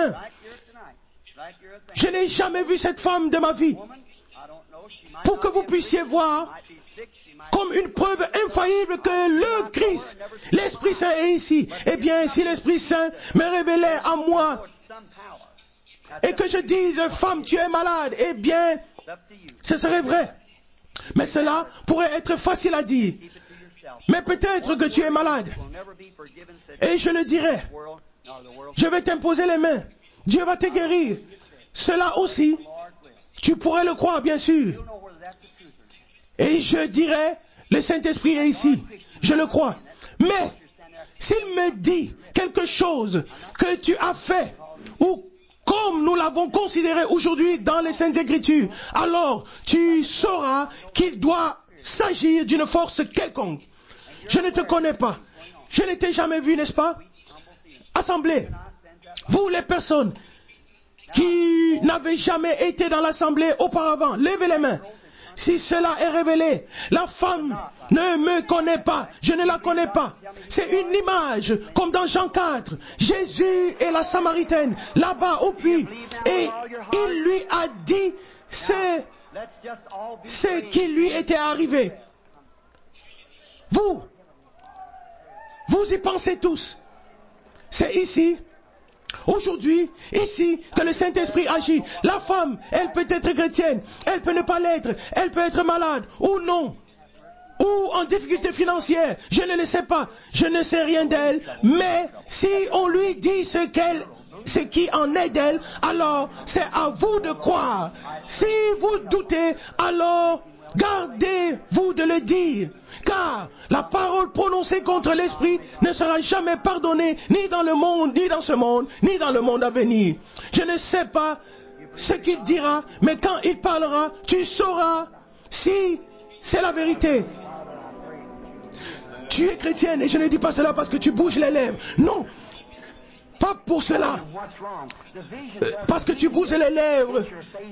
Je n'ai jamais vu cette femme de ma vie. Pour que vous puissiez voir, comme une preuve infaillible que le Christ, l'Esprit Saint est ici. Eh bien, si l'Esprit Saint me révélait à moi, et que je dise, femme, tu es malade, eh bien, ce serait vrai. Mais cela pourrait être facile à dire. Mais peut-être que tu es malade. Et je le dirai. Je vais t'imposer les mains. Dieu va te guérir. Cela aussi, tu pourrais le croire, bien sûr. Et je dirais, le Saint-Esprit est ici. Je le crois. Mais, s'il me dit quelque chose que tu as fait, ou comme nous l'avons considéré aujourd'hui dans les Saintes Écritures, alors tu sauras qu'il doit s'agir d'une force quelconque. Je ne te connais pas. Je ne t'ai jamais vu, n'est-ce pas? Assemblée. Vous les personnes qui n'avaient jamais été dans l'assemblée auparavant, levez les mains. Si cela est révélé, la femme ne me connaît pas, je ne la connais pas. C'est une image, comme dans Jean 4. Jésus et la Samaritaine, là-bas au puits, et il lui a dit ce qui lui était arrivé. Vous y pensez tous. C'est ici, aujourd'hui, ici, que le Saint-Esprit agit. La femme, elle peut être chrétienne, elle peut ne pas l'être, elle peut être malade, ou non, ou en difficulté financière, je ne le sais pas, je ne sais rien d'elle, mais si on lui dit ce qui en est d'elle, alors c'est à vous de croire. Si vous doutez, alors gardez-vous de le dire. car la parole prononcée contre l'esprit ne sera jamais pardonnée, ni dans le monde, ni dans ce monde, ni dans le monde à venir. Je ne sais pas ce qu'il dira, mais quand il parlera, tu sauras si c'est la vérité. Tu es chrétienne et je ne dis pas cela parce que tu bouges les lèvres. Non. Pas pour cela. Parce que tu bouges les lèvres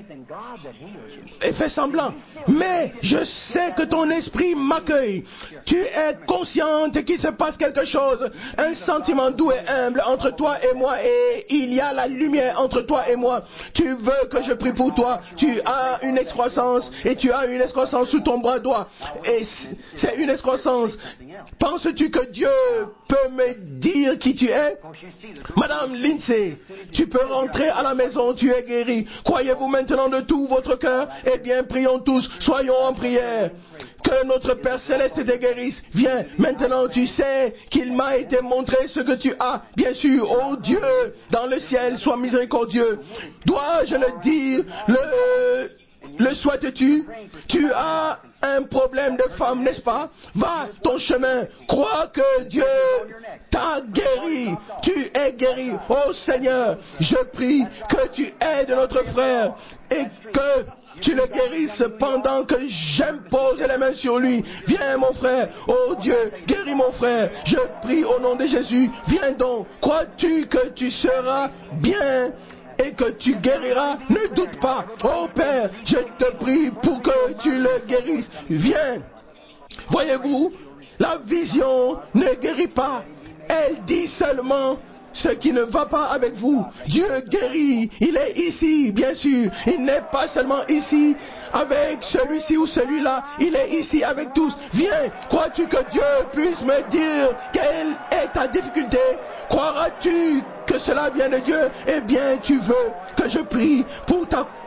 et fais semblant. Mais je sais que ton esprit m'accueille. Tu es consciente qu'il se passe quelque chose. Un sentiment doux et humble entre toi et moi. Et il y a la lumière entre toi et moi. Tu veux que je prie pour toi. Tu as une excroissance. Et tu as une excroissance sous ton bras droit. Et c'est une excroissance. Penses-tu que Dieu peut me dire qui tu es? Madame Lindsay, tu peux rentrer à la maison, tu es guérie. Croyez-vous maintenant de tout votre cœur? Eh bien, prions tous, soyons en prière. Que notre Père Céleste te guérisse. Viens, maintenant tu sais qu'il m'a été montré ce que tu as. Bien sûr, oh Dieu, dans le ciel, sois miséricordieux. Dois-je le dire, le souhaites-tu? Tu as un problème de femme, n'est-ce pas? Va ton chemin. Crois que Dieu t'a guéri. Tu es guéri. Oh Seigneur, je prie que tu aides notre frère et que tu le guérisses pendant que j'impose les mains sur lui. Viens mon frère. Oh Dieu, guéris mon frère. Je prie au nom de Jésus. Viens donc. Crois-tu que tu seras bien et que tu guériras? Ne doute pas. Oh Père, je te prie pour que tu le guérisses. Viens. Voyez-vous, la vision ne guérit pas. Elle dit seulement ce qui ne va pas avec vous. Dieu guérit. Il est ici, bien sûr. Il n'est pas seulement ici avec celui-ci ou celui-là. Il est ici avec tous. Viens. Crois-tu que Dieu puisse me dire quelle est ta difficulté? Croiras-tu que cela vient de Dieu? Eh bien, tu veux que je prie pour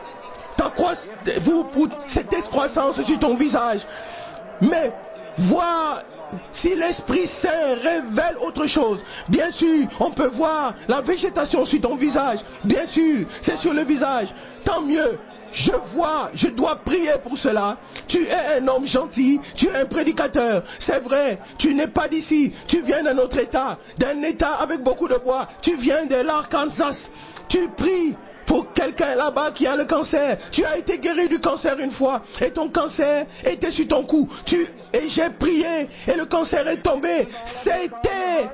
pour cette excroissance sur ton visage. Mais vois si l'Esprit Saint révèle autre chose. Bien sûr, on peut voir la végétation sur ton visage. Bien sûr, c'est sur le visage. Tant mieux. Je dois prier pour cela. Tu es un homme gentil, tu es un prédicateur. C'est vrai, tu n'es pas d'ici. Tu viens d'un autre État, d'un État avec beaucoup de bois. Tu viens de l'Arkansas. Tu pries pour quelqu'un là-bas qui a le cancer. Tu as été guéri du cancer une fois et ton cancer était sur ton cou. Et j'ai prié et le cancer est tombé. C'était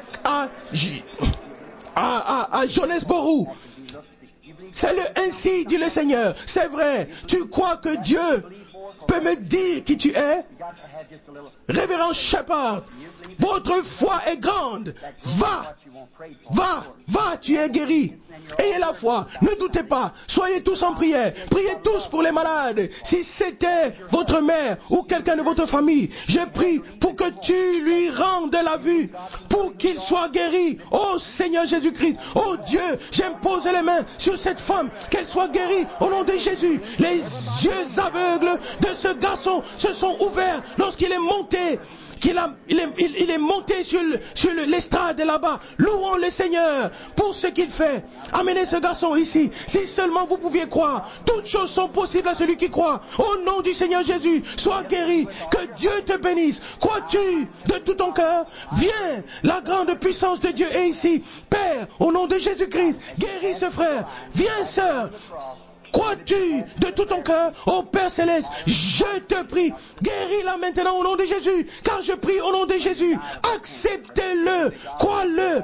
à Jonesboro. C'est ainsi dit le Seigneur. C'est vrai. Tu crois que Dieu peut me dire qui tu es? Révérend Shepard, votre foi est grande. Va, tu es guéri. Ayez la foi, ne doutez pas. Soyez tous en prière. Priez tous pour les malades. Si c'était votre mère ou quelqu'un de votre famille, je prie pour que tu lui rendes la vue, pour qu'il soit guéri. Oh Seigneur Jésus-Christ, oh Dieu, j'impose les mains sur cette femme, qu'elle soit guérie au nom de Jésus. Les yeux aveugles de ce garçon se sont ouverts lorsqu'il est monté. Il est monté sur l'estrade là-bas. Louons le Seigneur pour ce qu'il fait. Amenez ce garçon ici. Si seulement vous pouviez croire. Toutes choses sont possibles à celui qui croit. Au nom du Seigneur Jésus, sois guéri. Que Dieu te bénisse. Crois-tu de tout ton cœur? Viens. La grande puissance de Dieu est ici. Père, au nom de Jésus-Christ, guéris ce frère. Viens, sœur. Crois-tu de tout ton cœur, ô Père Céleste, je te prie, guéris-la maintenant au nom de Jésus, car je prie au nom de Jésus, acceptez-le, crois-le,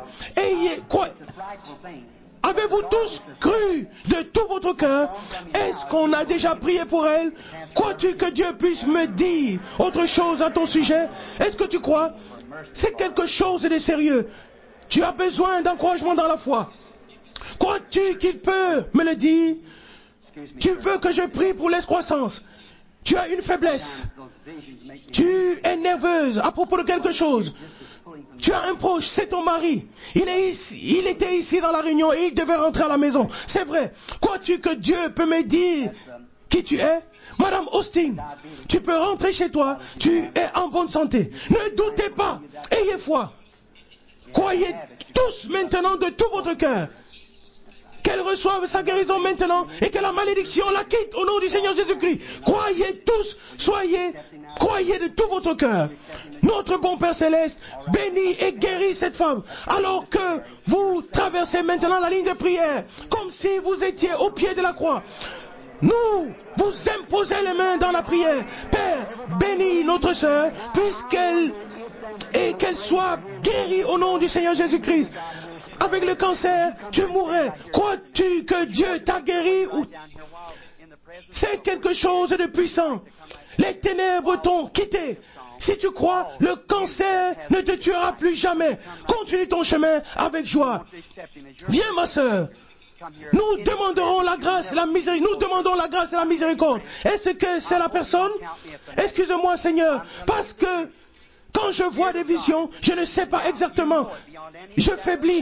Avez-vous tous cru de tout votre cœur? Est-ce qu'on a déjà prié pour elle? Crois-tu que Dieu puisse me dire autre chose à ton sujet? Est-ce que tu crois? C'est quelque chose de sérieux. Tu as besoin d'encouragement dans la foi. Crois-tu qu'il peut me le dire? Tu veux que je prie pour l'excroissance? Tu as une faiblesse. Tu es nerveuse à propos de quelque chose. Tu as un proche, c'est ton mari. Il était ici dans la réunion et il devait rentrer à la maison. C'est vrai. Crois-tu que Dieu peut me dire qui tu es? Madame Austin, tu peux rentrer chez toi. Tu es en bonne santé. Ne doutez pas. Ayez foi. Croyez tous maintenant de tout votre cœur qu'elle reçoive sa guérison maintenant et que la malédiction la quitte au nom du Seigneur Jésus-Christ. Croyez tous, croyez de tout votre cœur. Notre bon Père Céleste bénit et guérit cette femme, alors que vous traversez maintenant la ligne de prière, comme si vous étiez au pied de la croix. Nous vous imposez les mains dans la prière. Père, bénis notre sœur, qu'elle soit guérie au nom du Seigneur Jésus-Christ. Avec le cancer, tu mourrais. Crois-tu que Dieu t'a guéri ou... C'est quelque chose de puissant. Les ténèbres t'ont quitté. Si tu crois, le cancer ne te tuera plus jamais. Continue ton chemin avec joie. Viens, ma sœur. Nous demanderons la grâce et la miséricorde. Nous demandons la grâce et la miséricorde. Est-ce que c'est la personne? Excuse-moi, Seigneur, parce que quand je vois des visions, je ne sais pas exactement. Je faiblis.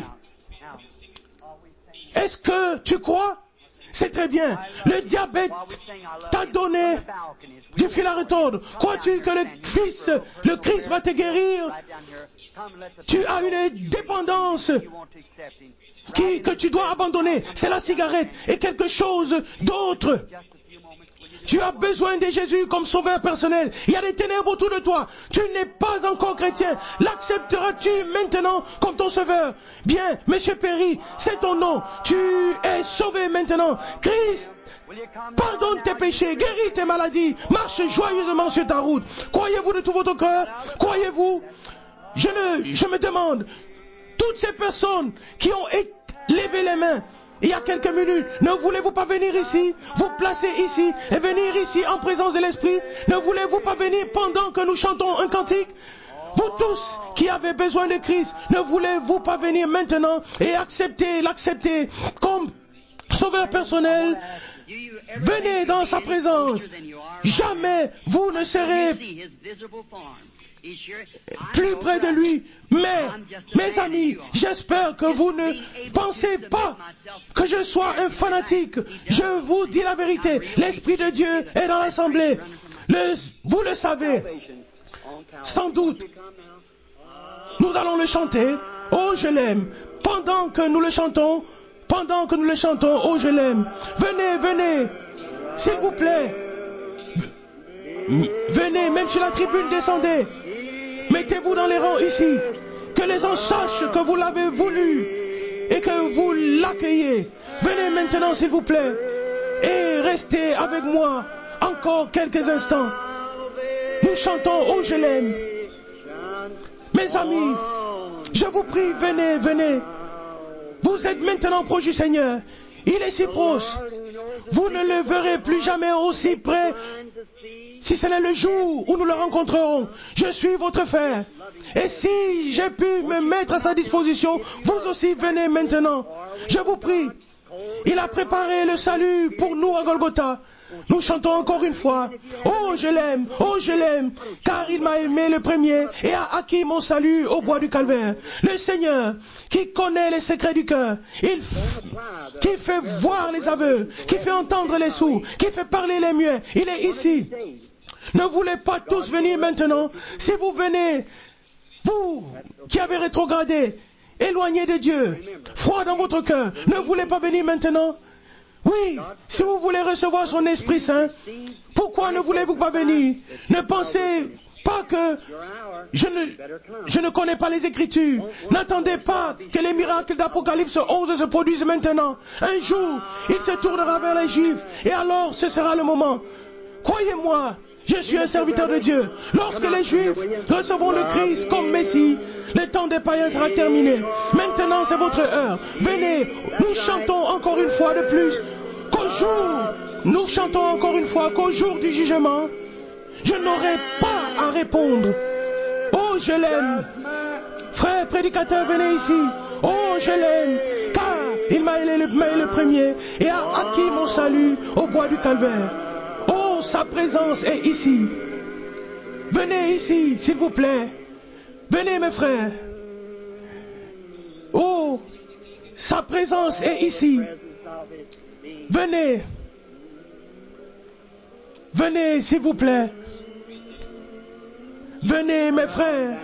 Est-ce que tu crois? C'est très bien. Le diabète t'a donné du fil à retordre. Crois-tu que le Christ va te guérir? Tu as une dépendance que tu dois abandonner. C'est la cigarette et quelque chose d'autre. Tu as besoin de Jésus comme sauveur personnel. Il y a des ténèbres autour de toi. Tu n'es pas encore chrétien. L'accepteras-tu maintenant comme ton sauveur? Bien, Monsieur Perry, c'est ton nom. Tu es sauvé maintenant. Christ pardonne tes péchés, guéris tes maladies. Marche joyeusement sur ta route. Croyez-vous de tout votre cœur? Croyez-vous? Je me demande, toutes ces personnes qui ont levé les mains il y a quelques minutes, ne voulez-vous pas venir ici, vous placer ici et venir ici en présence de l'Esprit? Ne voulez-vous pas venir pendant que nous chantons un cantique? Vous tous qui avez besoin de Christ, ne voulez-vous pas venir maintenant et l'accepter comme sauveur personnel? Venez dans sa présence. Jamais vous ne serez plus près de lui. Mais, mes amis, j'espère que vous ne pensez pas que je sois un fanatique. Je vous dis la vérité. L'Esprit de Dieu est dans l'assemblée. Vous le savez. Sans doute. Nous allons le chanter. Oh, je l'aime. Pendant que nous le chantons, oh, je l'aime. Venez. S'il vous plaît. Venez, même sur la tribune, descendez. Mettez-vous dans les rangs ici. Que les gens sachent que vous l'avez voulu et que vous l'accueillez. Venez maintenant, s'il vous plaît. Et restez avec moi encore quelques instants. Nous chantons « Oh, je l'aime ». Mes amis, je vous prie, venez. Vous êtes maintenant proche du Seigneur. Il est si proche. Vous ne le verrez plus jamais aussi près si ce n'est le jour où nous le rencontrerons. Je suis votre frère. Et si j'ai pu me mettre à sa disposition, vous aussi venez maintenant. Je vous prie. Il a préparé le salut pour nous à Golgotha. Nous chantons encore une fois. Oh, je l'aime, car il m'a aimé le premier et a acquis mon salut au bois du Calvaire. Le Seigneur, qui connaît les secrets du cœur, qui fait voir les aveugles, qui fait entendre les sourds, qui fait parler les muets, il est ici. Ne voulez pas tous venir maintenant? Si vous venez, vous qui avez rétrogradé, éloigné de Dieu, froid dans votre cœur, ne voulez pas venir maintenant? Oui, si vous voulez recevoir son Esprit Saint, pourquoi ne voulez-vous pas venir? Ne pensez pas que je ne connais pas les Écritures. N'attendez pas que les miracles d'Apocalypse 11 se produisent maintenant. Un jour, il se tournera vers les Juifs et alors ce sera le moment. Croyez-moi, je suis un serviteur de Dieu. Lorsque les Juifs recevront le Christ comme Messie, le temps des païens sera terminé. Maintenant, c'est votre heure. Venez, nous chantons encore une fois de plus. Nous chantons encore une fois qu'au jour du jugement, je n'aurai pas à répondre. Oh, je l'aime. Frère prédicateur, venez ici. Oh, je l'aime, car il m'a aimé le premier et a acquis mon salut au bois du Calvaire. Oh, sa présence est ici. Venez ici, s'il vous plaît. Venez, mes frères. Oh, sa présence est ici. Venez. Venez, s'il vous plaît. Venez, mes frères.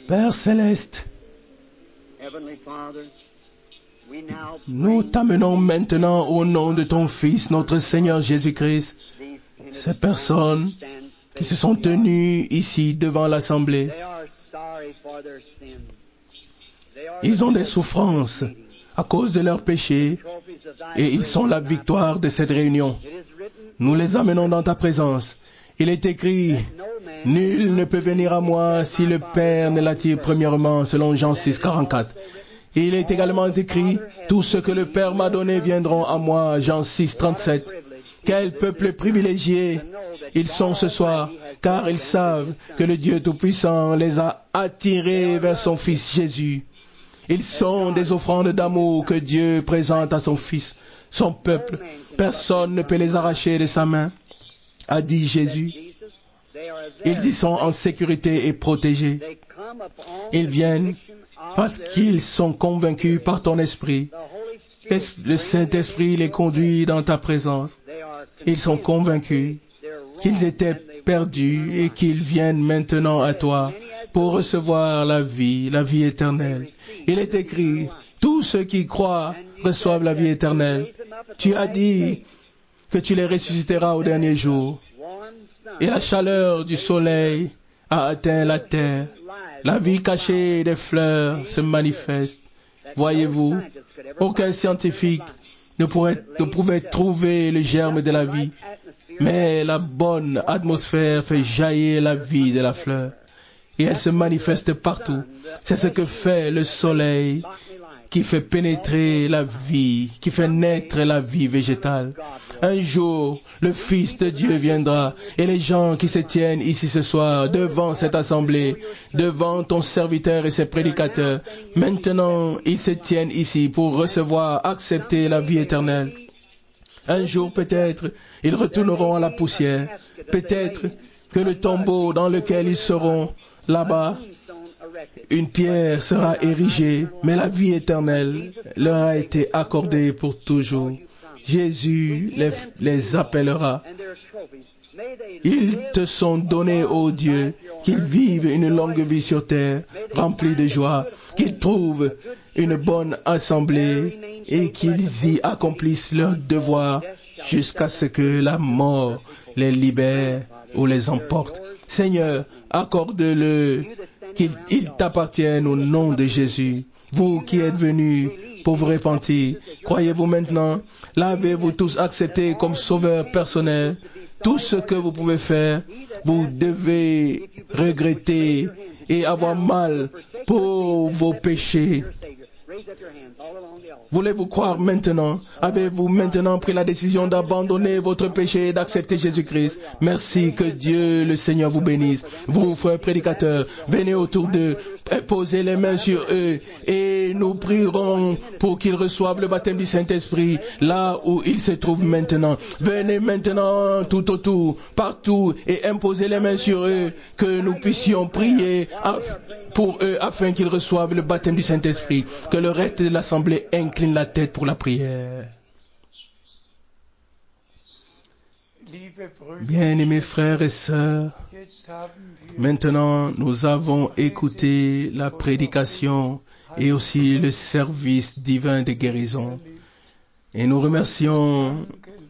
Père céleste, nous t'amenons maintenant au nom de ton Fils, notre Seigneur Jésus-Christ, ces personnes qui se sont tenues ici devant l'Assemblée. Ils ont des souffrances à cause de leurs péchés et ils sont la victoire de cette réunion. Nous les amenons dans ta présence. Il est écrit, nul ne peut venir à moi si le Père ne l'attire premièrement, selon Jean 6, 44. Et il est également écrit, tout ce que le Père m'a donné viendront à moi, Jean 6, 37. Quel peuple privilégié ils sont ce soir, car ils savent que le Dieu Tout-Puissant les a attirés vers son Fils Jésus. Ils sont des offrandes d'amour que Dieu présente à son Fils, son peuple. Personne ne peut les arracher de sa main, a dit Jésus. Ils y sont en sécurité et protégés. Ils viennent parce qu'ils sont convaincus par ton esprit. Le Saint-Esprit les conduit dans ta présence. Ils sont convaincus qu'ils étaient perdus et qu'ils viennent maintenant à toi pour recevoir la vie éternelle. Il est écrit, tous ceux qui croient reçoivent la vie éternelle. Tu as dit que tu les ressusciteras au dernier jour. Et la chaleur du soleil a atteint la terre. La vie cachée des fleurs se manifeste. Voyez-vous, aucun scientifique ne pouvait trouver le germe de la vie. Mais la bonne atmosphère fait jaillir la vie de la fleur. Et elle se manifeste partout. C'est ce que fait le soleil qui fait pénétrer la vie, qui fait naître la vie végétale. Un jour, le Fils de Dieu viendra et les gens qui se tiennent ici ce soir devant cette assemblée, devant ton serviteur et ses prédicateurs, maintenant ils se tiennent ici pour recevoir, accepter la vie éternelle. Un jour peut-être, ils retourneront à la poussière. Peut-être que le tombeau dans lequel ils seront, là-bas, une pierre sera érigée, mais la vie éternelle leur a été accordée pour toujours. Jésus les appellera. Ils te sont donnés, ô Dieu, qu'ils vivent une longue vie sur terre, remplie de joie, qu'ils trouvent une bonne assemblée et qu'ils y accomplissent leur devoir jusqu'à ce que la mort les libère ou les emporte. Seigneur, accorde-le qu'ils t'appartiennent au nom de Jésus. Vous qui êtes venus pour vous repentir, croyez-vous maintenant, l'avez-vous tous accepté comme sauveur personnel? Tout ce que vous pouvez faire, vous devez regretter et avoir mal pour vos péchés. Voulez-vous croire maintenant? Avez-vous maintenant pris la décision d'abandonner votre péché et d'accepter Jésus-Christ? Merci, que Dieu le Seigneur vous bénisse. Vous, frères prédicateurs, venez autour d'eux, posez les mains sur eux et nous prierons pour qu'ils reçoivent le baptême du Saint-Esprit là où ils se trouvent maintenant. Venez maintenant tout autour, partout et imposez les mains sur eux, que nous puissions prier pour eux afin qu'ils reçoivent le baptême du Saint-Esprit. Que le reste de l'assemblée incline la tête pour la prière. Bien-aimés frères et sœurs, maintenant nous avons écouté la prédication et aussi le service divin de guérison. Et nous remercions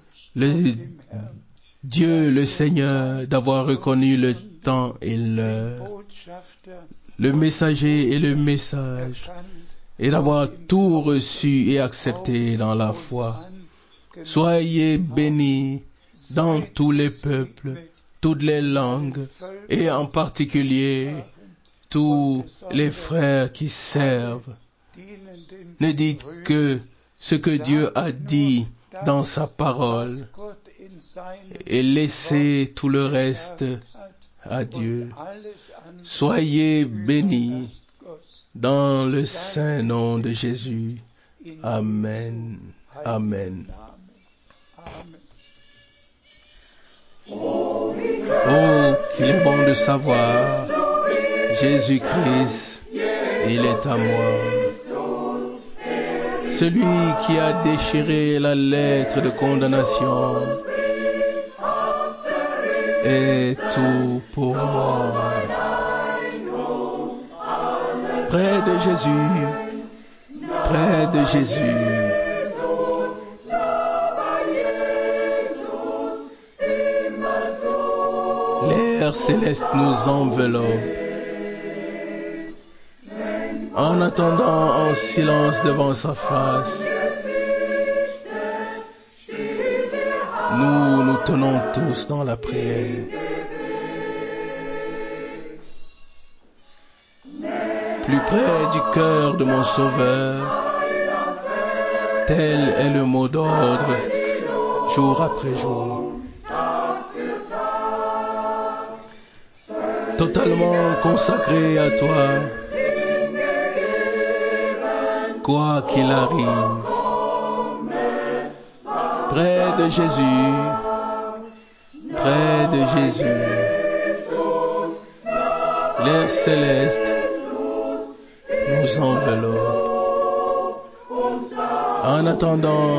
Dieu le Seigneur d'avoir reconnu le temps et l'heure, le messager et le message, et d'avoir tout reçu et accepté dans la foi. Soyez bénis dans tous les peuples, toutes les langues, et en particulier tous les frères qui servent. Ne dites que ce que Dieu a dit dans sa parole et laissez tout le reste à Dieu. Soyez bénis dans le saint nom de Jésus. Amen. Amen. Oh, qu'il est bon de savoir, Jésus-Christ, il est à moi. Celui qui a déchiré la lettre de condamnation est tout pour moi. près de Jésus, près de Jésus. L'air céleste nous enveloppe. En attendant en silence devant sa face, nous nous tenons tous dans la prière. Plus près du cœur de mon Sauveur, tel est le mot d'ordre, jour après jour. Totalement consacré à toi, quoi qu'il arrive, près de Jésus, près de Jésus, l'air céleste nous enveloppe. En attendant,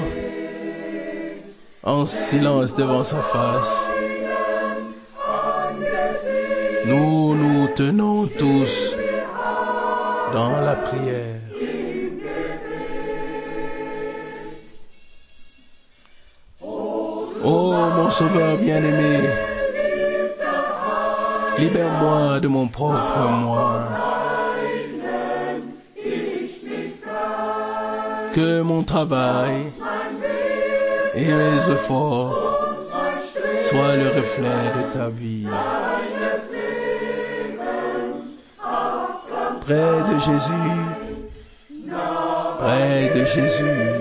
en silence devant sa face, nous nous tenons tous dans la prière. Oh mon Sauveur bien-aimé, libère-moi de mon propre moi. Que mon travail et mes efforts soient le reflet de ta vie. Près de Jésus, près de Jésus,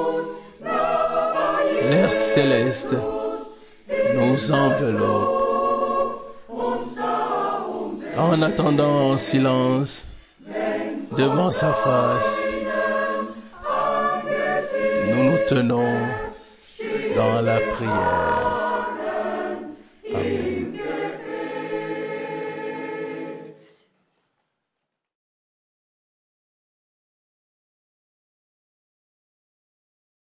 l'air céleste nous enveloppe. En attendant en silence devant sa face, nous nous tenons dans la prière. Amen.